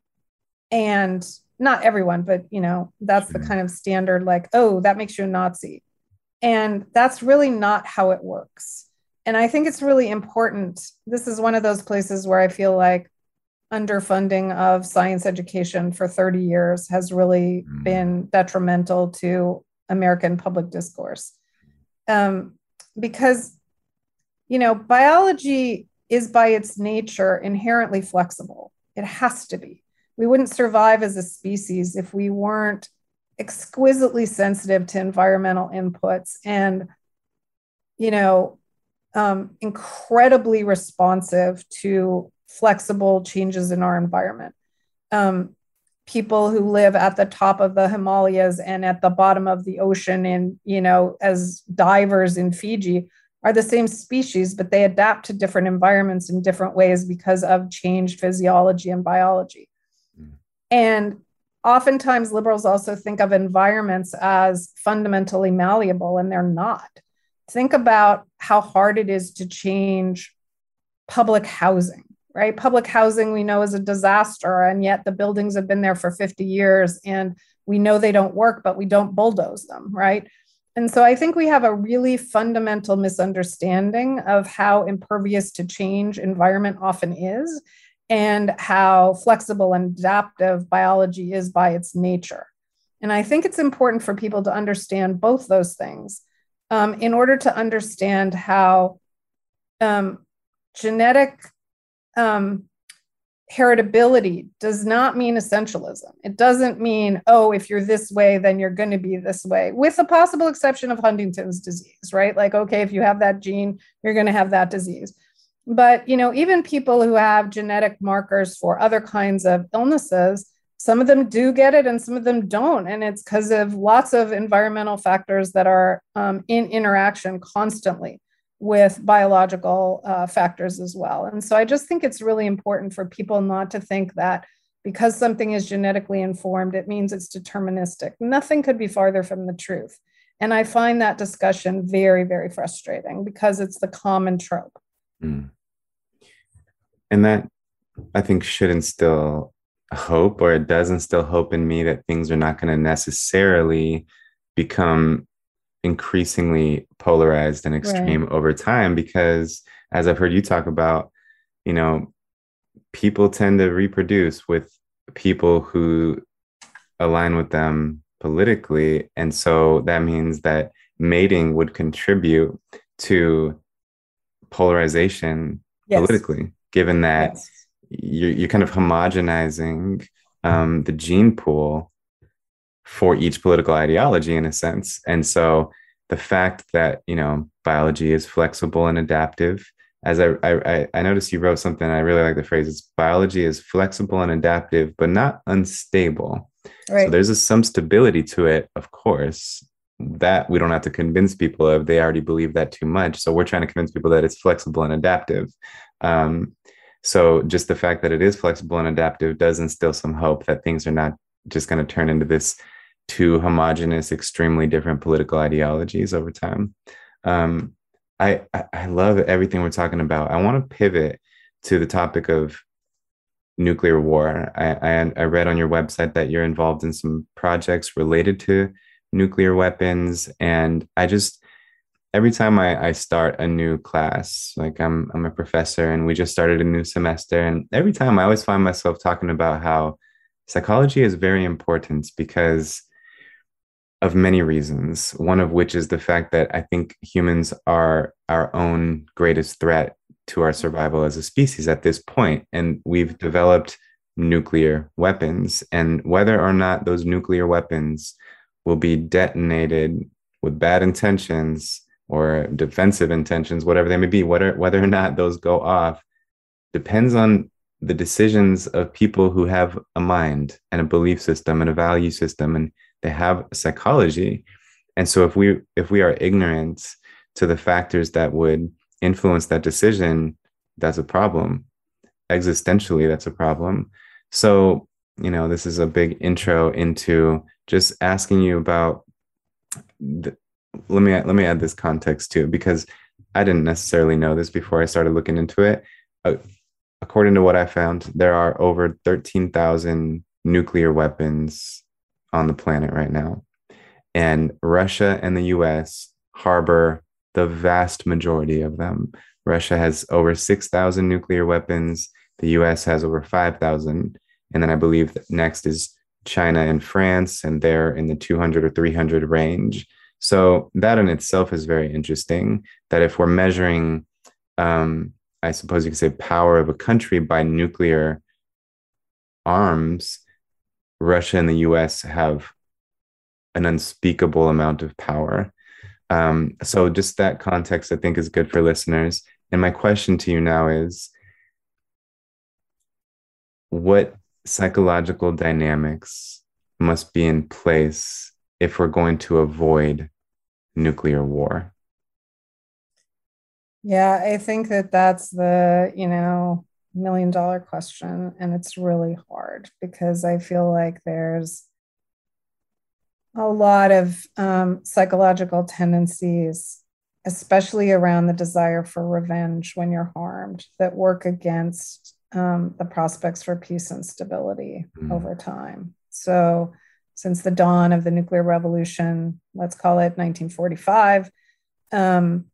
And not everyone, but, you know, that's sure. the kind of standard, like, oh, that makes you a Nazi. And that's really not how it works. And I think it's really important. This is one of those places where I feel like underfunding of science education for thirty years has really mm. been detrimental to American public discourse. Um, because, you know, biology is by its nature inherently flexible. It has to be. We wouldn't survive as a species if we weren't exquisitely sensitive to environmental inputs and, you know, um, incredibly responsive to flexible changes in our environment. Um, people who live at the top of the Himalayas and at the bottom of the ocean and, you know, as divers in Fiji are the same species, but they adapt to different environments in different ways because of changed physiology and biology. Mm. And oftentimes liberals also think of environments as fundamentally malleable, and they're not. Think about how hard it is to change public housing, right? Public housing we know is a disaster, and yet the buildings have been there for fifty years and we know they don't work, but we don't bulldoze them, right? And so I think we have a really fundamental misunderstanding of how impervious to change environment often is, and how flexible and adaptive biology is by its nature. And I think it's important for people to understand both those things um, in order to understand how um, genetic um, heritability does not mean essentialism. It doesn't mean, oh, if you're this way, then you're going to be this way, with the possible exception of Huntington's disease, right? Like, okay, if you have that gene, you're going to have that disease. But, you know, even people who have genetic markers for other kinds of illnesses, some of them do get it and some of them don't. And it's because of lots of environmental factors that are um, in interaction constantly with biological uh, factors as well. And so I just think it's really important for people not to think that because something is genetically informed, it means it's deterministic. Nothing could be farther from the truth. And I find that discussion very, very frustrating because it's the common trope. Mm. And that, I think, should instill hope, or it does instill hope in me that things are not going to necessarily become increasingly polarized and extreme right. over time, because as I've heard you talk about, you know, people tend to reproduce with people who align with them politically. And so that means that mating would contribute to polarization yes. politically, given that yes. you're, you're kind of homogenizing um, the gene pool for each political ideology in a sense. And so the fact that, you know, biology is flexible and adaptive, as I, I, I noticed you wrote something, I really like the phrase, it's biology is flexible and adaptive, but not unstable. Right. So there's a, some stability to it, of course, that we don't have to convince people of. They already believe that too much. So we're trying to convince people that it's flexible and adaptive. Um, so just the fact that it is flexible and adaptive does instill some hope that things are not just going to turn into this two homogenous, extremely different political ideologies over time. Um, I, I love everything we're talking about. I want to pivot to the topic of nuclear war. I, I, I read on your website that you're involved in some projects related to nuclear weapons. And I just, every time I, I start a new class, like I'm, I'm a professor and we just started a new semester. And every time I always find myself talking about how psychology is very important because of many reasons, one of which is the fact that I think humans are our own greatest threat to our survival as a species at this point. And we've developed nuclear weapons. And whether or not those nuclear weapons will be detonated with bad intentions or defensive intentions, whatever they may be, whether, whether or not those go off, depends on the decisions of people who have a mind and a belief system and a value system, and they have psychology. And so if we if we are ignorant to the factors that would influence that decision, that's a problem. Existentially, that's a problem. So, you know, this is a big intro into just asking you about the, let me let me add this context too, because I didn't necessarily know this before I started looking into it. Uh, according to what I found, there are over thirteen thousand nuclear weapons on the planet right now. And Russia and the U S harbor the vast majority of them. Russia has over six thousand nuclear weapons. The U S has over five thousand. And then I believe that next is China and France, and they're in the two hundred or three hundred range. So that in itself is very interesting, that if we're measuring, um, I suppose you could say, power of a country by nuclear arms, Russia and the U S have an unspeakable amount of power. Um, so just that context, I think, is good for listeners. And my question to you now is, what psychological dynamics must be in place if we're going to avoid nuclear war? Yeah, I think that that's the, you know, million dollar question. And it's really hard because I feel like there's a lot of um, psychological tendencies, especially around the desire for revenge when you're harmed, that work against um, the prospects for peace and stability mm. over time. So since the dawn of the nuclear revolution, let's call it nineteen forty-five, um,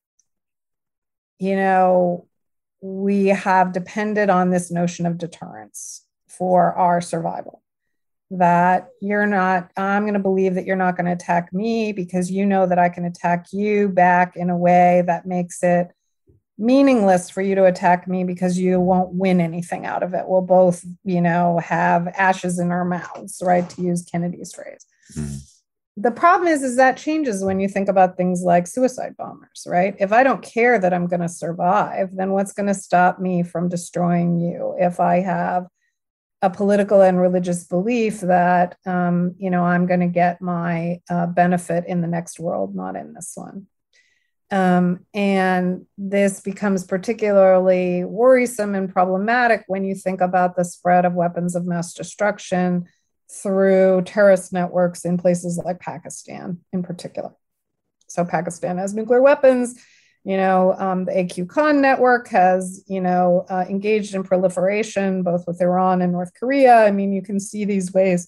you know, we have depended on this notion of deterrence for our survival. That you're not, I'm going to believe that you're not going to attack me because you know that I can attack you back in a way that makes it meaningless for you to attack me because you won't win anything out of it. We'll both, you know, have ashes in our mouths, right? To use Kennedy's phrase. Mm. The problem is, is that changes when you think about things like suicide bombers, right? If I don't care that I'm going to survive, then what's going to stop me from destroying you? If I have a political and religious belief that, um, you know, I'm going to get my uh, benefit in the next world, not in this one. Um, and this becomes particularly worrisome and problematic when you think about the spread of weapons of mass destruction through terrorist networks in places like Pakistan in particular. So Pakistan has nuclear weapons. You know, um, the A Q Khan network has, you know, uh, engaged in proliferation, both with Iran and North Korea. I mean, you can see these ways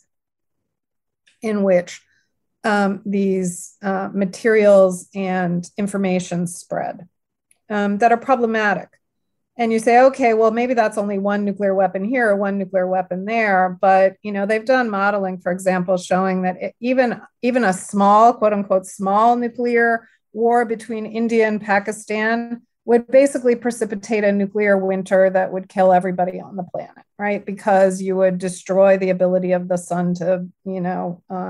in which um, these uh, materials and information spread um, that are problematic. And you say, okay, well, maybe that's only one nuclear weapon here or one nuclear weapon there. But, you know, they've done modeling, for example, showing that it, even, even a small, quote unquote, small nuclear war between India and Pakistan would basically precipitate a nuclear winter that would kill everybody on the planet, right? Because you would destroy the ability of the sun to, you know, uh,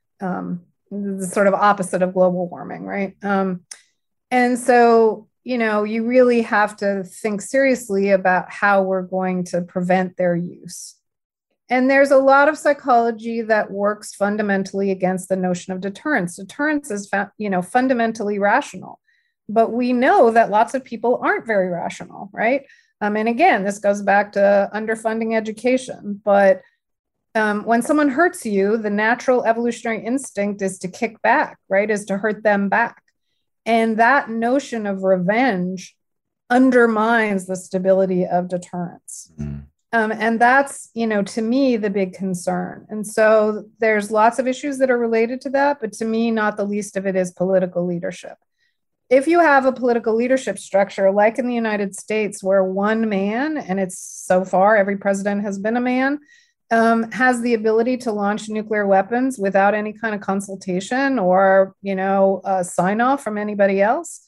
um, the sort of opposite of global warming, right? Um, and so, you know, you really have to think seriously about how we're going to prevent their use. And there's a lot of psychology that works fundamentally against the notion of deterrence. Deterrence is, you know, fundamentally rational, but we know that lots of people aren't very rational, right? Um, and again, this goes back to underfunding education. But um, when someone hurts you, the natural evolutionary instinct is to kick back, right? Is to hurt them back. And that notion of revenge undermines the stability of deterrence. Mm. Um, and that's, you know, to me, the big concern. And so there's lots of issues that are related to that, but to me, not the least of it is political leadership. If you have a political leadership structure, like in the United States, where one man, and it's so far, every president has been a man, um, has the ability to launch nuclear weapons without any kind of consultation or, you know, uh, sign off from anybody else.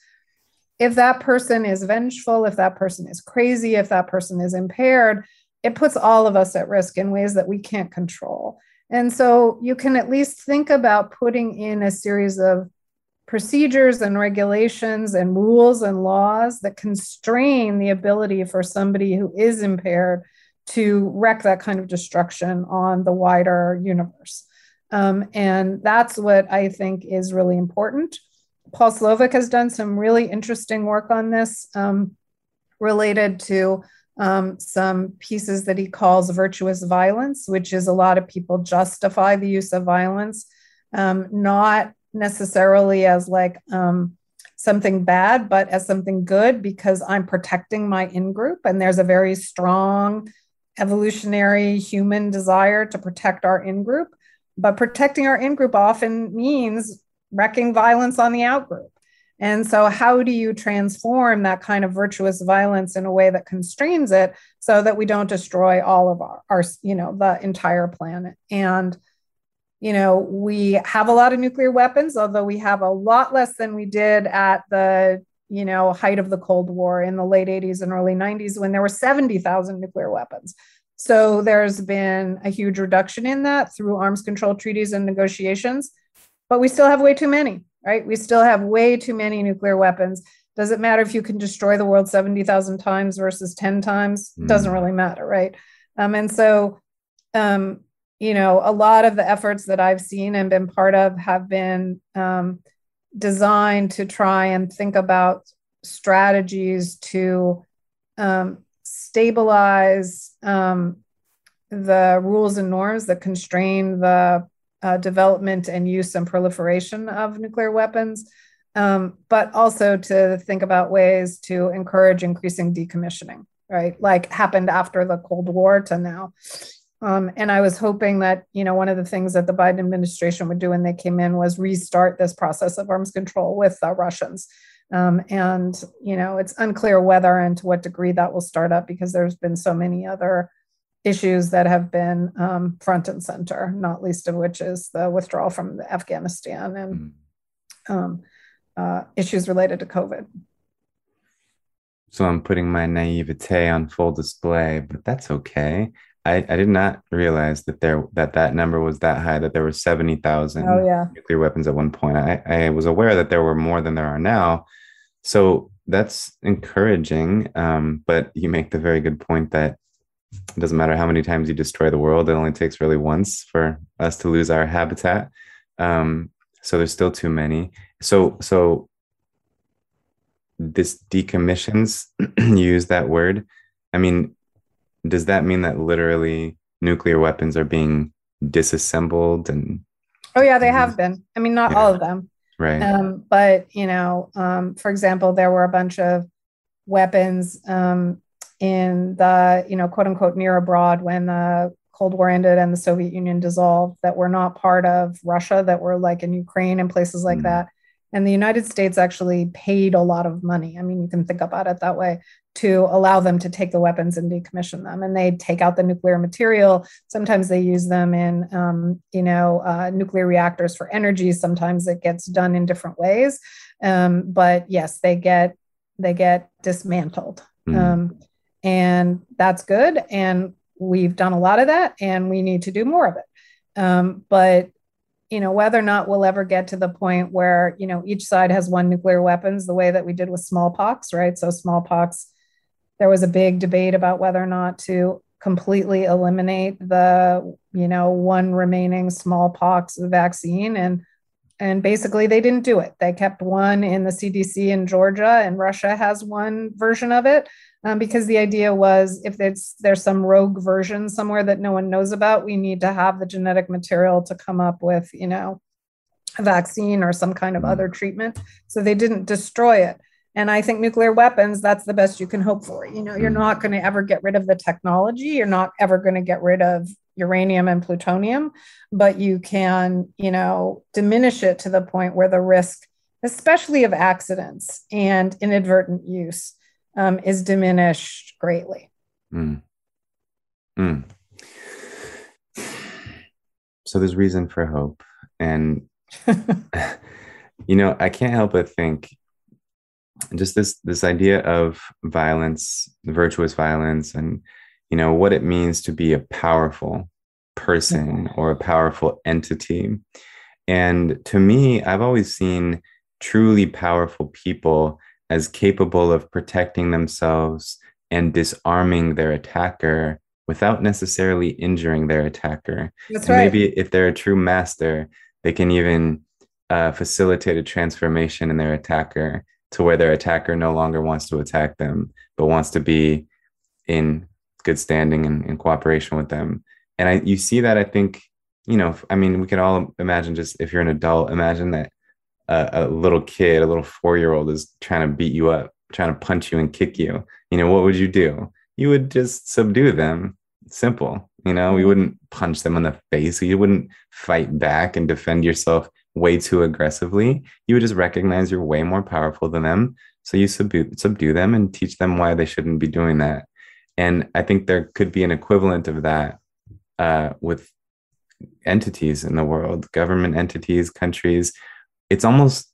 If that person is vengeful, if that person is crazy, if that person is impaired, it puts all of us at risk in ways that we can't control. And so you can at least think about putting in a series of procedures and regulations and rules and laws that constrain the ability for somebody who is impaired to wreak that kind of destruction on the wider universe. Um, and that's what I think is really important. Paul Slovic has done some really interesting work on this um, related to Um, some pieces that he calls virtuous violence, which is a lot of people justify the use of violence, um, not necessarily as like um, something bad, but as something good because I'm protecting my in-group. And there's a very strong evolutionary human desire to protect our in-group. But protecting our in-group often means wreaking violence on the out-group. And so how do you transform that kind of virtuous violence in a way that constrains it so that we don't destroy all of our, our, you know, the entire planet? And, you know, we have a lot of nuclear weapons, although we have a lot less than we did at the, you know, height of the Cold War in the late eighties and early nineties when there were seventy thousand nuclear weapons. So there's been a huge reduction in that through arms control treaties and negotiations, but we still have way too many. Right? We still have way too many nuclear weapons. Does it matter if you can destroy the world seventy thousand times versus ten times? Mm. Doesn't really matter, right? Um, and so, um, you know, a lot of the efforts that I've seen and been part of have been um, designed to try and think about strategies to um, stabilize um, the rules and norms that constrain the Uh, development and use and proliferation of nuclear weapons, um, but also to think about ways to encourage increasing decommissioning, right? Like happened after the Cold War to now. Um, and I was hoping that, you know, one of the things that the Biden administration would do when they came in was restart this process of arms control with the Russians. Um, and, you know, it's unclear whether and to what degree that will start up, because there's been so many other issues that have been um, front and center, not least of which is the withdrawal from Afghanistan and um, uh, issues related to COVID. So I'm putting my naivete on full display, but that's okay. I, I did not realize that there that that number was that high, that there were Oh seventy thousand yeah. nuclear weapons at one point. I, I was aware that there were more than there are now. So that's encouraging. Um, but you make the very good point that it doesn't matter how many times you destroy the world, it only takes really once for us to lose our habitat. Um, so there's still too many. So so this decommissions, you use that word. I mean, does that mean that literally nuclear weapons are being disassembled and Oh yeah, they have been. I mean, not yeah, all of them. right. Um, but you know, um, for example, there were a bunch of weapons um, in the, you know, quote unquote near abroad when the Cold War ended and the Soviet Union dissolved, that were not part of Russia, that were like in Ukraine and places like Mm, that. And the United States actually paid a lot of money. I mean, you can think about it that way, to allow them to take the weapons and decommission them. And they take out the nuclear material. Sometimes they use them in, um, you know, uh, nuclear reactors for energy. Sometimes it gets done in different ways. Um, but yes, they get they get dismantled. mm, Um, and that's good. And we've done a lot of that, and we need to do more of it. Um, but you know, whether or not we'll ever get to the point where, you know, each side has one nuclear weapons, the way that we did with smallpox, right? So smallpox, there was a big debate about whether or not to completely eliminate the, you know, one remaining smallpox vaccine. And and basically they didn't do it. They kept one in the C D C in Georgia, and Russia has one version of it. Um, because the idea was, if it's, there's some rogue version somewhere that no one knows about, we need to have the genetic material to come up with, you know, a vaccine or some kind of mm, other treatment. So they didn't destroy it. And I think nuclear weapons, that's the best you can hope for. You know, you're mm, not going to ever get rid of the technology. You're not ever going to get rid of uranium and plutonium, but you can, you know, diminish it to the point where the risk, especially of accidents and inadvertent use, um, is diminished greatly. mm, mm. So there's reason for hope. And, you know, I can't help but think just this this idea of violence, virtuous violence, and you know what it means to be a powerful person or a powerful entity. And to me, I've always seen truly powerful people as capable of protecting themselves and disarming their attacker without necessarily injuring their attacker. That's And right. maybe if they're a true master, they can even uh, facilitate a transformation in their attacker to where their attacker no longer wants to attack them, but wants to be in good standing and in cooperation with them. And I, you see that, I think, you know, I mean, we can all imagine, just if you're an adult, imagine that a, a little kid, a little four-year-old is trying to beat you up, trying to punch you and kick you. You know, what would you do? You would just subdue them. Simple. You know, we wouldn't punch them in the face. You wouldn't fight back and defend yourself way too aggressively. You would just recognize you're way more powerful than them. So you subdue, subdue them and teach them why they shouldn't be doing that. And I think there could be an equivalent of that uh, with entities in the world, government entities, countries. It's almost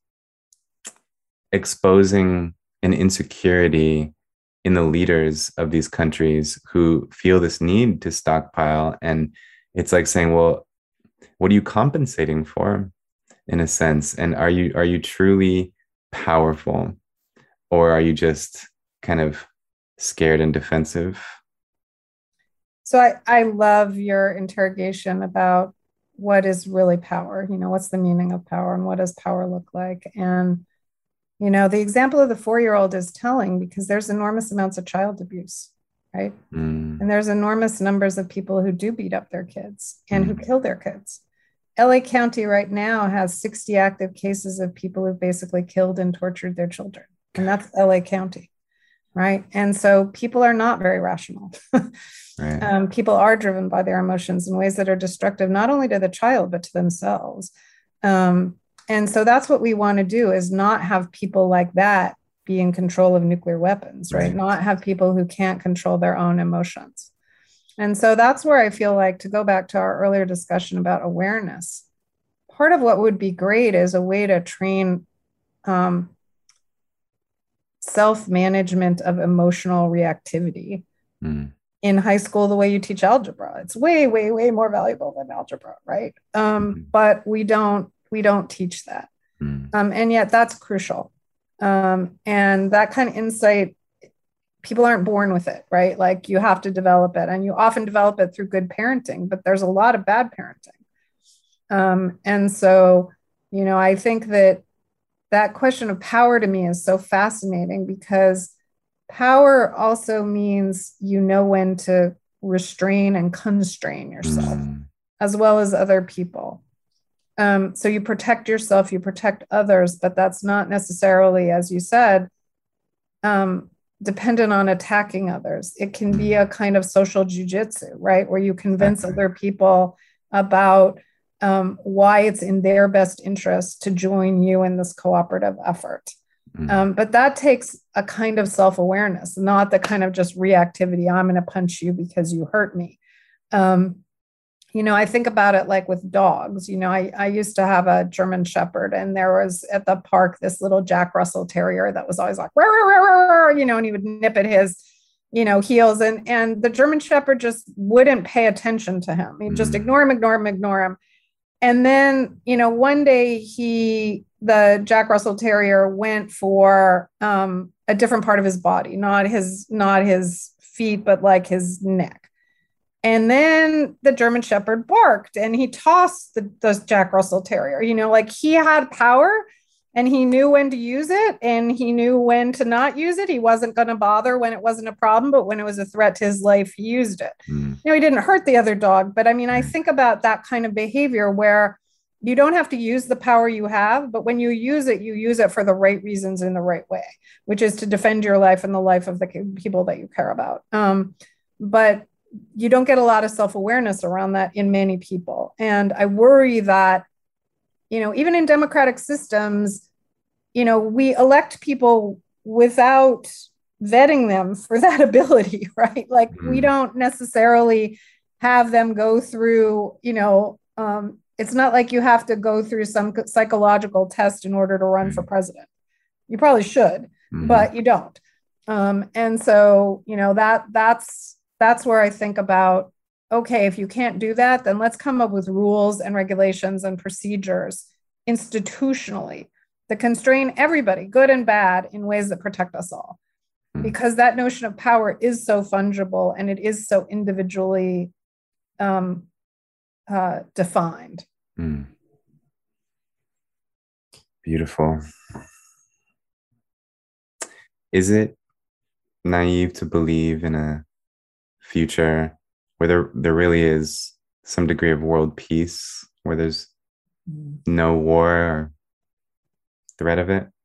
exposing an insecurity in the leaders of these countries who feel this need to stockpile. And it's like saying, well, what are you compensating for, in a sense? And are you are you truly powerful, or are you just kind of scared and defensive? So I, I love your interrogation about what is really power. You know, what's the meaning of power and what does power look like? And, you know, the example of the four-year-old is telling, because there's enormous amounts of child abuse, right? Mm, And there's enormous numbers of people who do beat up their kids and who mm, kill their kids. L A County right now has sixty active cases of people who've basically killed and tortured their children. And that's L A County. right? And so people are not very rational. Right. Um, people are driven by their emotions in ways that are destructive, not only to the child, but to themselves. Um, and so that's what we want to do, is not have people like that be in control of nuclear weapons, right? Right. Not have people who can't control their own emotions. And so that's where I feel like, to go back to our earlier discussion about awareness, part of what would be great is a way to train um, self-management of emotional reactivity. Mm. In high school, the way you teach algebra, it's way, way, way more valuable than algebra, right? Um, mm-hmm. But we don't, we don't teach that. Mm. Um, and yet that's crucial. Um, and that kind of insight, people aren't born with it, right? Like, you have to develop it, and you often develop it through good parenting, but there's a lot of bad parenting. Um, and so, you know, I think that that question of power to me is so fascinating, because power also means you know when to restrain and constrain yourself, mm. as well as other people. Um, so you protect yourself, you protect others, but that's not necessarily, as you said, um, dependent on attacking others. It can be a kind of social jujitsu, right? Where you convince okay. other people about um, why it's in their best interest to join you in this cooperative effort. Mm. Um, but that takes a kind of self-awareness, not the kind of just reactivity. I'm going to punch you because you hurt me. Um, you know, I think about it like with dogs. You know, I, I used to have a German Shepherd, and there was at the park this little Jack Russell Terrier that was always like, rah, rah, rah, rah, you know, and he would nip at his, you know, heels. And, and the German Shepherd just wouldn't pay attention to him. He'd just mm. ignore him, ignore him, ignore him. And then, you know, one day he, the Jack Russell Terrier, went for um, a different part of his body, not his, not his feet, but like his neck. And then the German Shepherd barked, and he tossed the, the Jack Russell Terrier. You know, like, he had power, and he knew when to use it, and he knew when to not use it. He wasn't going to bother when it wasn't a problem, but when it was a threat to his life, he used it. Mm. You know, he didn't hurt the other dog, but I mean, I think about that kind of behavior where you don't have to use the power you have, but when you use it, you use it for the right reasons in the right way, which is to defend your life and the life of the people that you care about. Um, but you don't get a lot of self-awareness around that in many people. And I worry that, you know, even in democratic systems, you know, we elect people without vetting them for that ability, right? Like, mm-hmm. we don't necessarily have them go through, you know, um, it's not like you have to go through some psychological test in order to run mm-hmm. for president. You probably should, mm-hmm. but you don't. Um, and so, you know, that that's, that's where I think about, okay, if you can't do that, then let's come up with rules and regulations and procedures institutionally that constrain everybody, good and bad, in ways that protect us all. Mm. Because that notion of power is so fungible, and it is so individually um, uh, defined. Mm. Beautiful. Is it naive to believe in a future where there, there really is some degree of world peace, where there's no war or threat of it?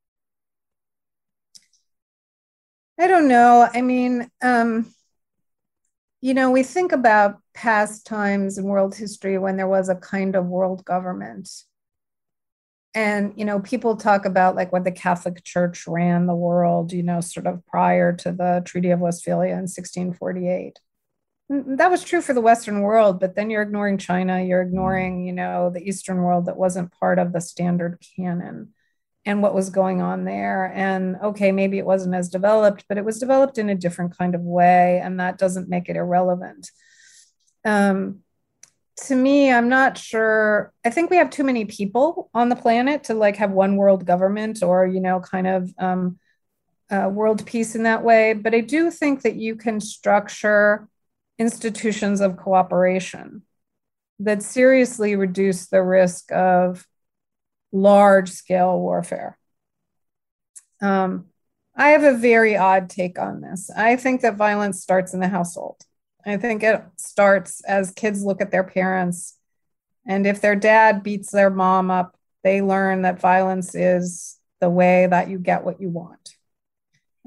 I don't know. I mean, um, you know, we think about past times in world history when there was a kind of world government. And, you know, people talk about like when the Catholic Church ran the world, you know, sort of prior to the Treaty of Westphalia in sixteen forty-eight. That was true for the Western world, but then you're ignoring China, you're ignoring, you know, the Eastern world that wasn't part of the standard canon and what was going on there. And okay, maybe it wasn't as developed, but it was developed in a different kind of way, and that doesn't make it irrelevant. Um, to me, I'm not sure. I think we have too many people on the planet to like have one world government or, you know, kind of um, uh, world peace in that way. But I do think that you can structure institutions of cooperation that seriously reduce the risk of large scale warfare. Um, I have a very odd take on this. I think that violence starts in the household. I think it starts as kids look at their parents, and if their dad beats their mom up, they learn that violence is the way that you get what you want.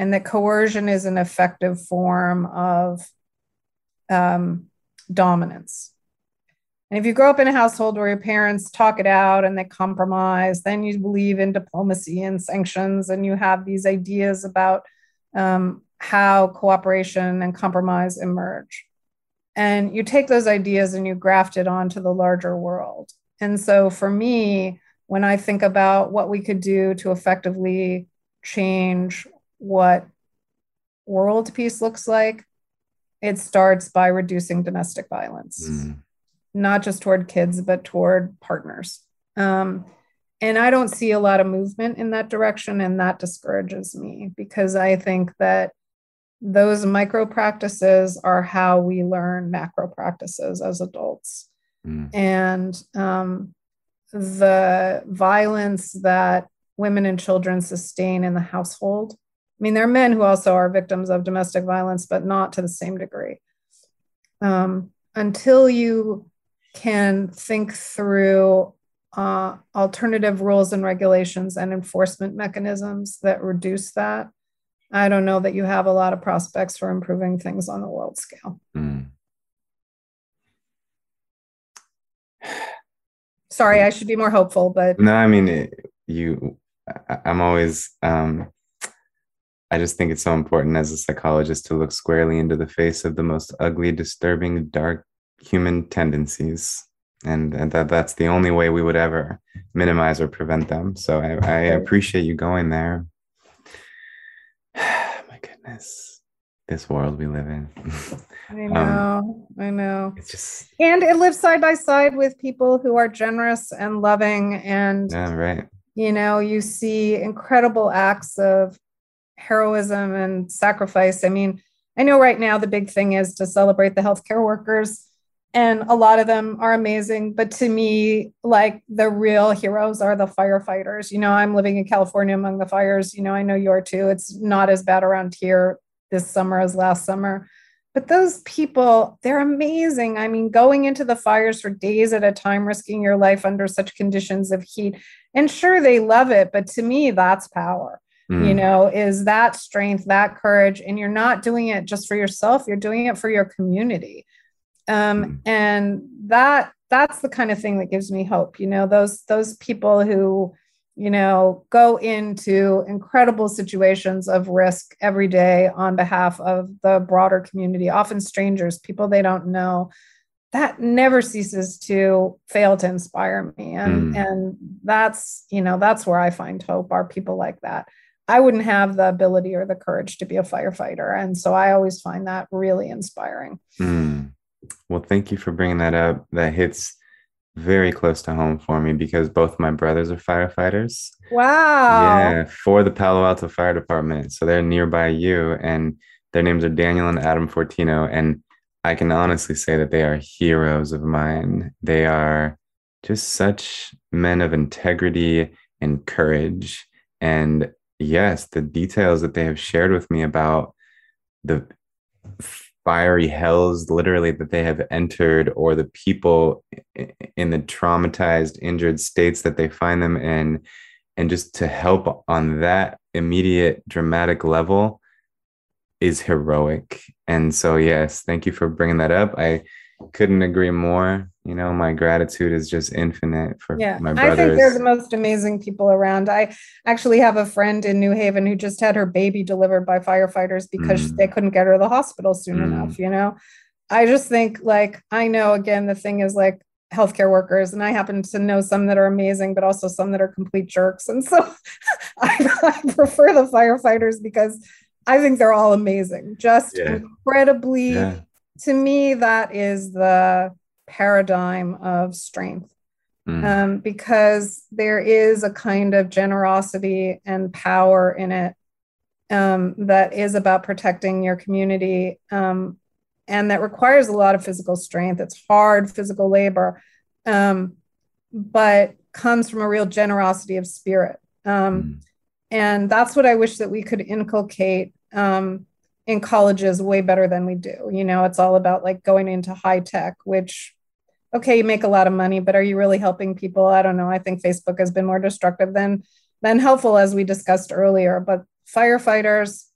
and that coercion is an effective form of um, dominance. And if you grow up in a household where your parents talk it out and they compromise, then you believe in diplomacy and sanctions, and you have these ideas about um, how cooperation and compromise emerge. And you take those ideas and you graft it onto the larger world. And so for me, when I think about what we could do to effectively change what world peace looks like, it starts by reducing domestic violence, mm. not just toward kids, but toward partners. Um, and I don't see a lot of movement in that direction, and that discourages me, because I think that those micro practices are how we learn macro practices as adults. Mm. And um, the violence that women and children sustain in the household, I mean, there are men who also are victims of domestic violence, but not to the same degree. Um, until you can think through uh, alternative rules and regulations and enforcement mechanisms that reduce that, I don't know that you have a lot of prospects for improving things on the world scale. Mm. Sorry, I should be more hopeful, but no, I mean, it, you, I, I'm always, um, I just think it's so important as a psychologist to look squarely into the face of the most ugly, disturbing, dark human tendencies. And, and that that's the only way we would ever minimize or prevent them. So I, I appreciate you going there. My goodness, this world we live in. I know, um, I know. It's just, and it lives side by side with people who are generous and loving. And, yeah, right. You know, you see incredible acts of heroism and sacrifice. I mean, I know right now the big thing is to celebrate the healthcare workers, and a lot of them are amazing. But to me, like, the real heroes are the firefighters. You know, I'm living in California among the fires. You know, I know you are too. It's not as bad around here this summer as last summer. But those people, they're amazing. I mean, going into the fires for days at a time, risking your life under such conditions of heat. And sure, they love it. But to me, that's power. Mm. You know, is that strength, that courage. And you're not doing it just for yourself. You're doing it for your community. Um, mm. And that that's the kind of thing that gives me hope. You know, those those people who, you know, go into incredible situations of risk every day on behalf of the broader community, often strangers, people they don't know, that never ceases to fail to inspire me. And, mm. and that's, you know, that's where I find hope, are people like that. I wouldn't have the ability or the courage to be a firefighter. And so I always find that really inspiring. Mm. Well, thank you for bringing that up. That hits very close to home for me, because both my brothers are firefighters. Wow. Yeah, for the Palo Alto Fire Department. So they're nearby you, and their names are Daniel and Adam Fortino. And I can honestly say that they are heroes of mine. They are just such men of integrity and courage. And yes, the details that they have shared with me about the fiery hells literally that they have entered, or the people in the traumatized, injured states that they find them in, and just to help on that immediate dramatic level is heroic. And so, yes, thank you for bringing that up. I couldn't agree more. You know, my gratitude is just infinite for yeah, my brothers. I think they're the most amazing people around. I actually have a friend in New Haven who just had her baby delivered by firefighters because mm. they couldn't get her to the hospital soon mm. enough. You know, I just think, like, I know, again, the thing is, like, healthcare workers, and I happen to know some that are amazing, but also some that are complete jerks. And so I, I prefer the firefighters because I think they're all amazing, just yeah. incredibly, yeah. to me, that is the paradigm of strength, mm. um, because there is a kind of generosity and power in it um, that is about protecting your community, um, and that requires a lot of physical strength. It's hard physical labor, um, but comes from a real generosity of spirit. Um, mm. And that's what I wish that we could inculcate um, in colleges way better than we do. You know, it's all about, like, going into high tech, which, okay, you make a lot of money, but are you really helping people? I don't know. I think Facebook has been more destructive than, than helpful, as we discussed earlier. But firefighters,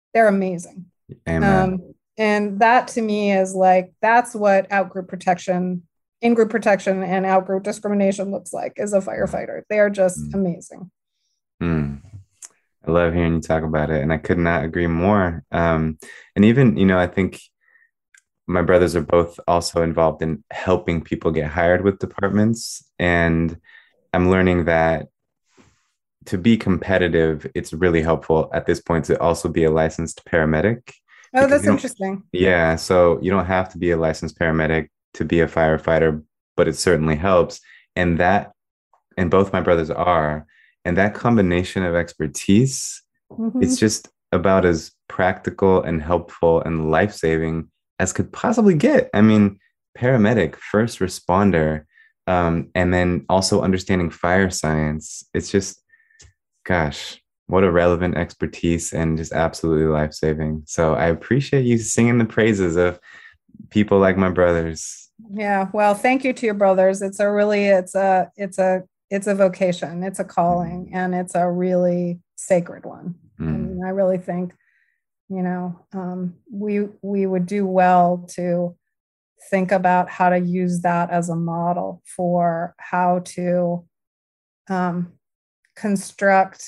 They're amazing. Amen. Um, and that to me is like, that's what out-group protection, in-group protection and out-group discrimination looks like as a firefighter. They are just Mm. amazing. Mm. I love hearing you talk about it, and I could not agree more. Um, and even, you know, I think my brothers are both also involved in helping people get hired with departments. And I'm learning that to be competitive, it's really helpful at this point to also be a licensed paramedic Oh, because that's you don't, interesting. yeah, so you don't have to be a licensed paramedic to be a firefighter, but it certainly helps. And that, and both my brothers are, and that combination of expertise, it's Mm-hmm. just about as practical and helpful and life-saving as could possibly get. I mean, paramedic, first responder, um, and then also understanding fire science. It's just, gosh, what a relevant expertise and just absolutely life-saving. So I appreciate you singing the praises of people like my brothers. Yeah. Well, thank you to your brothers. It's a really, it's a, it's a, it's a vocation, it's a calling, Mm, and it's a really sacred one. I mm, mean, I really think, you know, um, we we would do well to think about how to use that as a model for how to um, construct.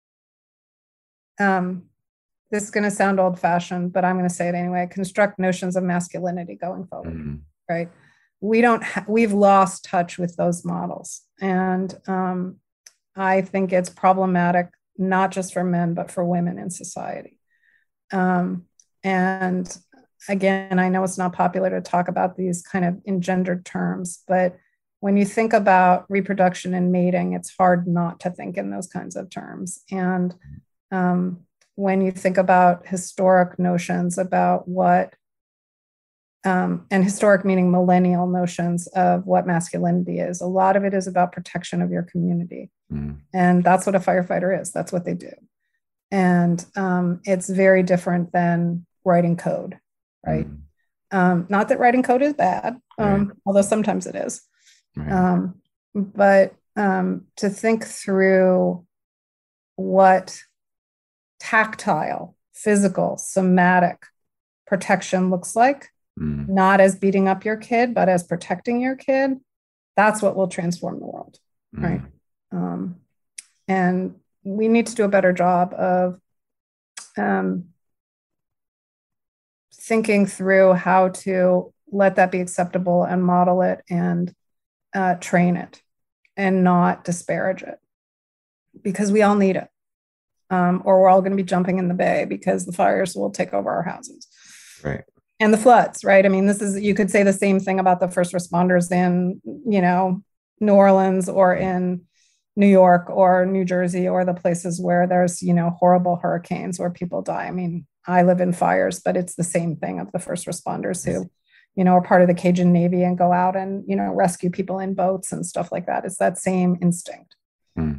Um, this is going to sound old fashioned, but I'm going to say it anyway. Construct notions of masculinity going forward, mm, right? We don't. Ha- we've lost touch with those models, and um, I think it's problematic not just for men but for women in society. Um, and again, I know it's not popular to talk about these kind of engendered terms, but when you think about reproduction and mating, it's hard not to think in those kinds of terms. And um, when you think about historic notions about what, um, and historic meaning millennial notions of what masculinity is, a lot of it is about protection of your community. mm, And that's what a firefighter is, that's what they do. And um, it's very different than writing code, right? mm. Um, not that writing code is bad, Right, um, although sometimes it is. right. Um, but um, to think through what tactile, physical, somatic protection looks like, Mm, not as beating up your kid, but as protecting your kid, that's what will transform the world, right? mm, Um, and we need to do a better job of um, thinking through how to let that be acceptable and model it and uh, train it and not disparage it because we all need it. Um, or we're all going to be jumping in the bay because the fires will take over our houses right. and the floods, right? I mean, this is, you could say the same thing about the first responders in, you know, New Orleans or in New York or New Jersey or the places where there's, you know, horrible hurricanes where people die. I mean, I live in fires, but it's the same thing of the first responders who, you know, are part of the Cajun Navy and go out and, you know, rescue people in boats and stuff like that. It's that same instinct. Mm.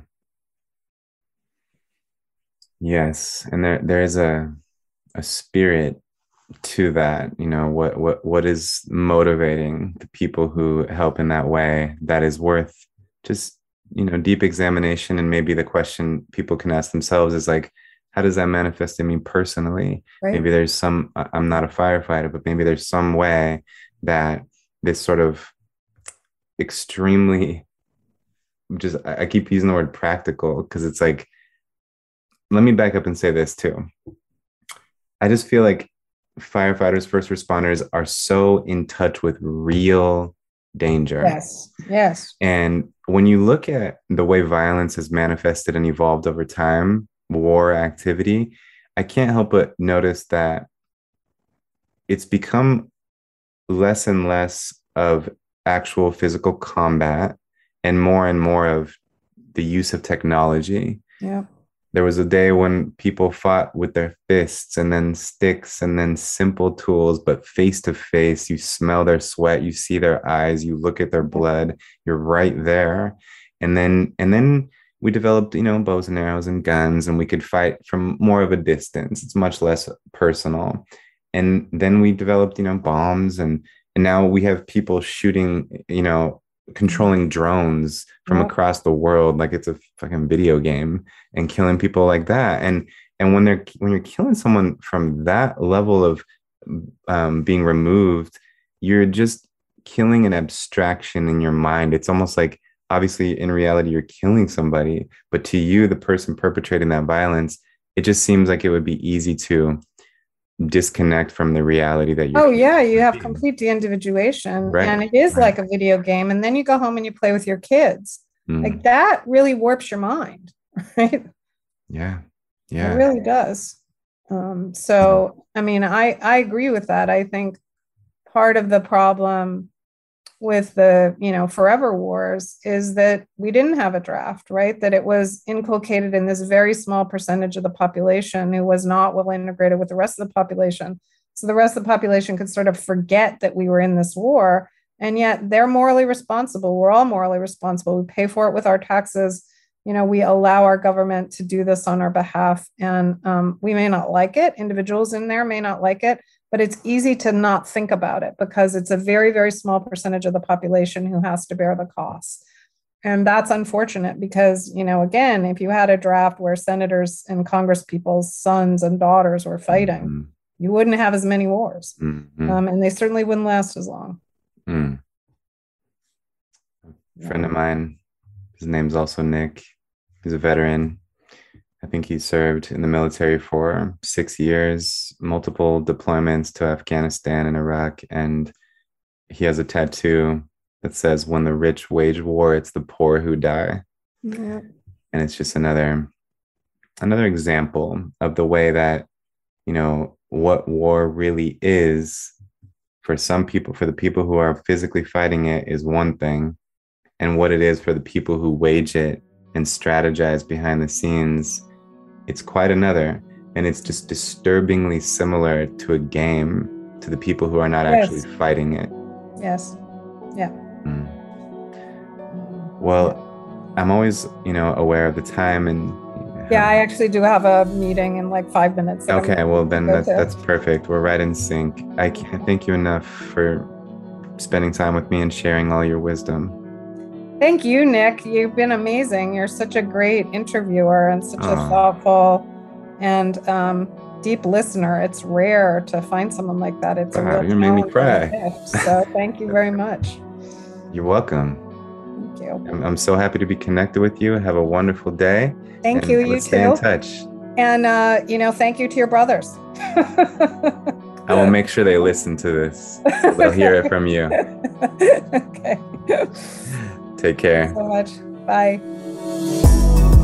Yes, and there there is a a spirit to that. You know, what what what is motivating the people who help in that way that is worth just, you know, deep examination. And maybe the question people can ask themselves is like, how does that manifest in me personally? Right. Maybe there's some, I- I'm not a firefighter, but maybe there's some way that this sort of extremely, just I I keep using the word practical because it's like, let me back up and say this too. I just feel like firefighters, first responders are so in touch with real danger. Yes. Yes. And when you look at the way violence has manifested and evolved over time, war activity, I can't help but notice that it's become less and less of actual physical combat and more and more of the use of technology. Yeah. There was a day when people fought with their fists and then sticks and then simple tools, but face to face, you smell their sweat, you see their eyes, you look at their blood, you're right there. And then, and then we developed, you know, bows and arrows and guns, and we could fight from more of a distance. It's much less personal. And then we developed, you know, bombs, and and now we have people shooting, you know, controlling drones from Yeah. across the world like it's a fucking video game and killing people like that. And And when they're when you're killing someone from that level of um, being removed, you're just killing an abstraction in your mind. It's almost like, obviously, in reality, you're killing somebody, but to you, the person perpetrating that violence, it just seems like it would be easy to disconnect from the reality that you're. Oh yeah, you have complete de-individuation, right. And it is right. like a video game. And then you go home and you play with your kids. Mm. Like that really warps your mind, right? Yeah, yeah, it really does. Um, so, I mean, I I agree with that. I think part of the problem with the, you know, forever wars is that we didn't have a draft, right? That it was inculcated in this very small percentage of the population who was not well integrated with the rest of the population. So the rest of the population could sort of forget that we were in this war, and yet they're morally responsible. We're all morally responsible. We pay for it with our taxes. You know, we allow our government to do this on our behalf, and um, we may not like it. Individuals in there may not like it, but it's easy to not think about it because it's a very, very small percentage of the population who has to bear the costs. And that's unfortunate because, you know, again, if you had a draft where senators and Congress people's sons and daughters were fighting, mm-hmm. you wouldn't have as many wars. Mm-hmm. Um, and they certainly wouldn't last as long. Mm. A friend of mine, his name's also Nick. He's a veteran. I think he served in the military for six years, multiple deployments to Afghanistan and Iraq. And he has a tattoo that says, "When the rich wage war, it's the poor who die." Yeah. And it's just another, another example of the way that, you know, what war really is for some people, for the people who are physically fighting it, is one thing. And what it is for the people who wage it and strategize behind the scenes, it's quite another. And it's just disturbingly similar to a game to the people who are not yes. actually fighting it. Yes. Yeah. Mm. Well, I'm always, you know, aware of the time, and yeah, I actually do have a meeting in like five minutes. Okay, well then that's, that's perfect. We're right in sync. I can't thank you enough for spending time with me and sharing all your wisdom. Thank you, Nick. You've been amazing. You're such a great interviewer and such oh. a thoughtful and um, deep listener. It's rare to find someone like that. It's wow, a real you made me cry. So thank you very much. You're welcome. Thank you. I'm, I'm so happy to be connected with you. Have a wonderful day. Thank and you. Let's you stay too. in touch. And, uh, you know, thank you to your brothers. I will make sure they listen to this. They'll hear it from you. Okay. Take care. Thank you so much. Bye.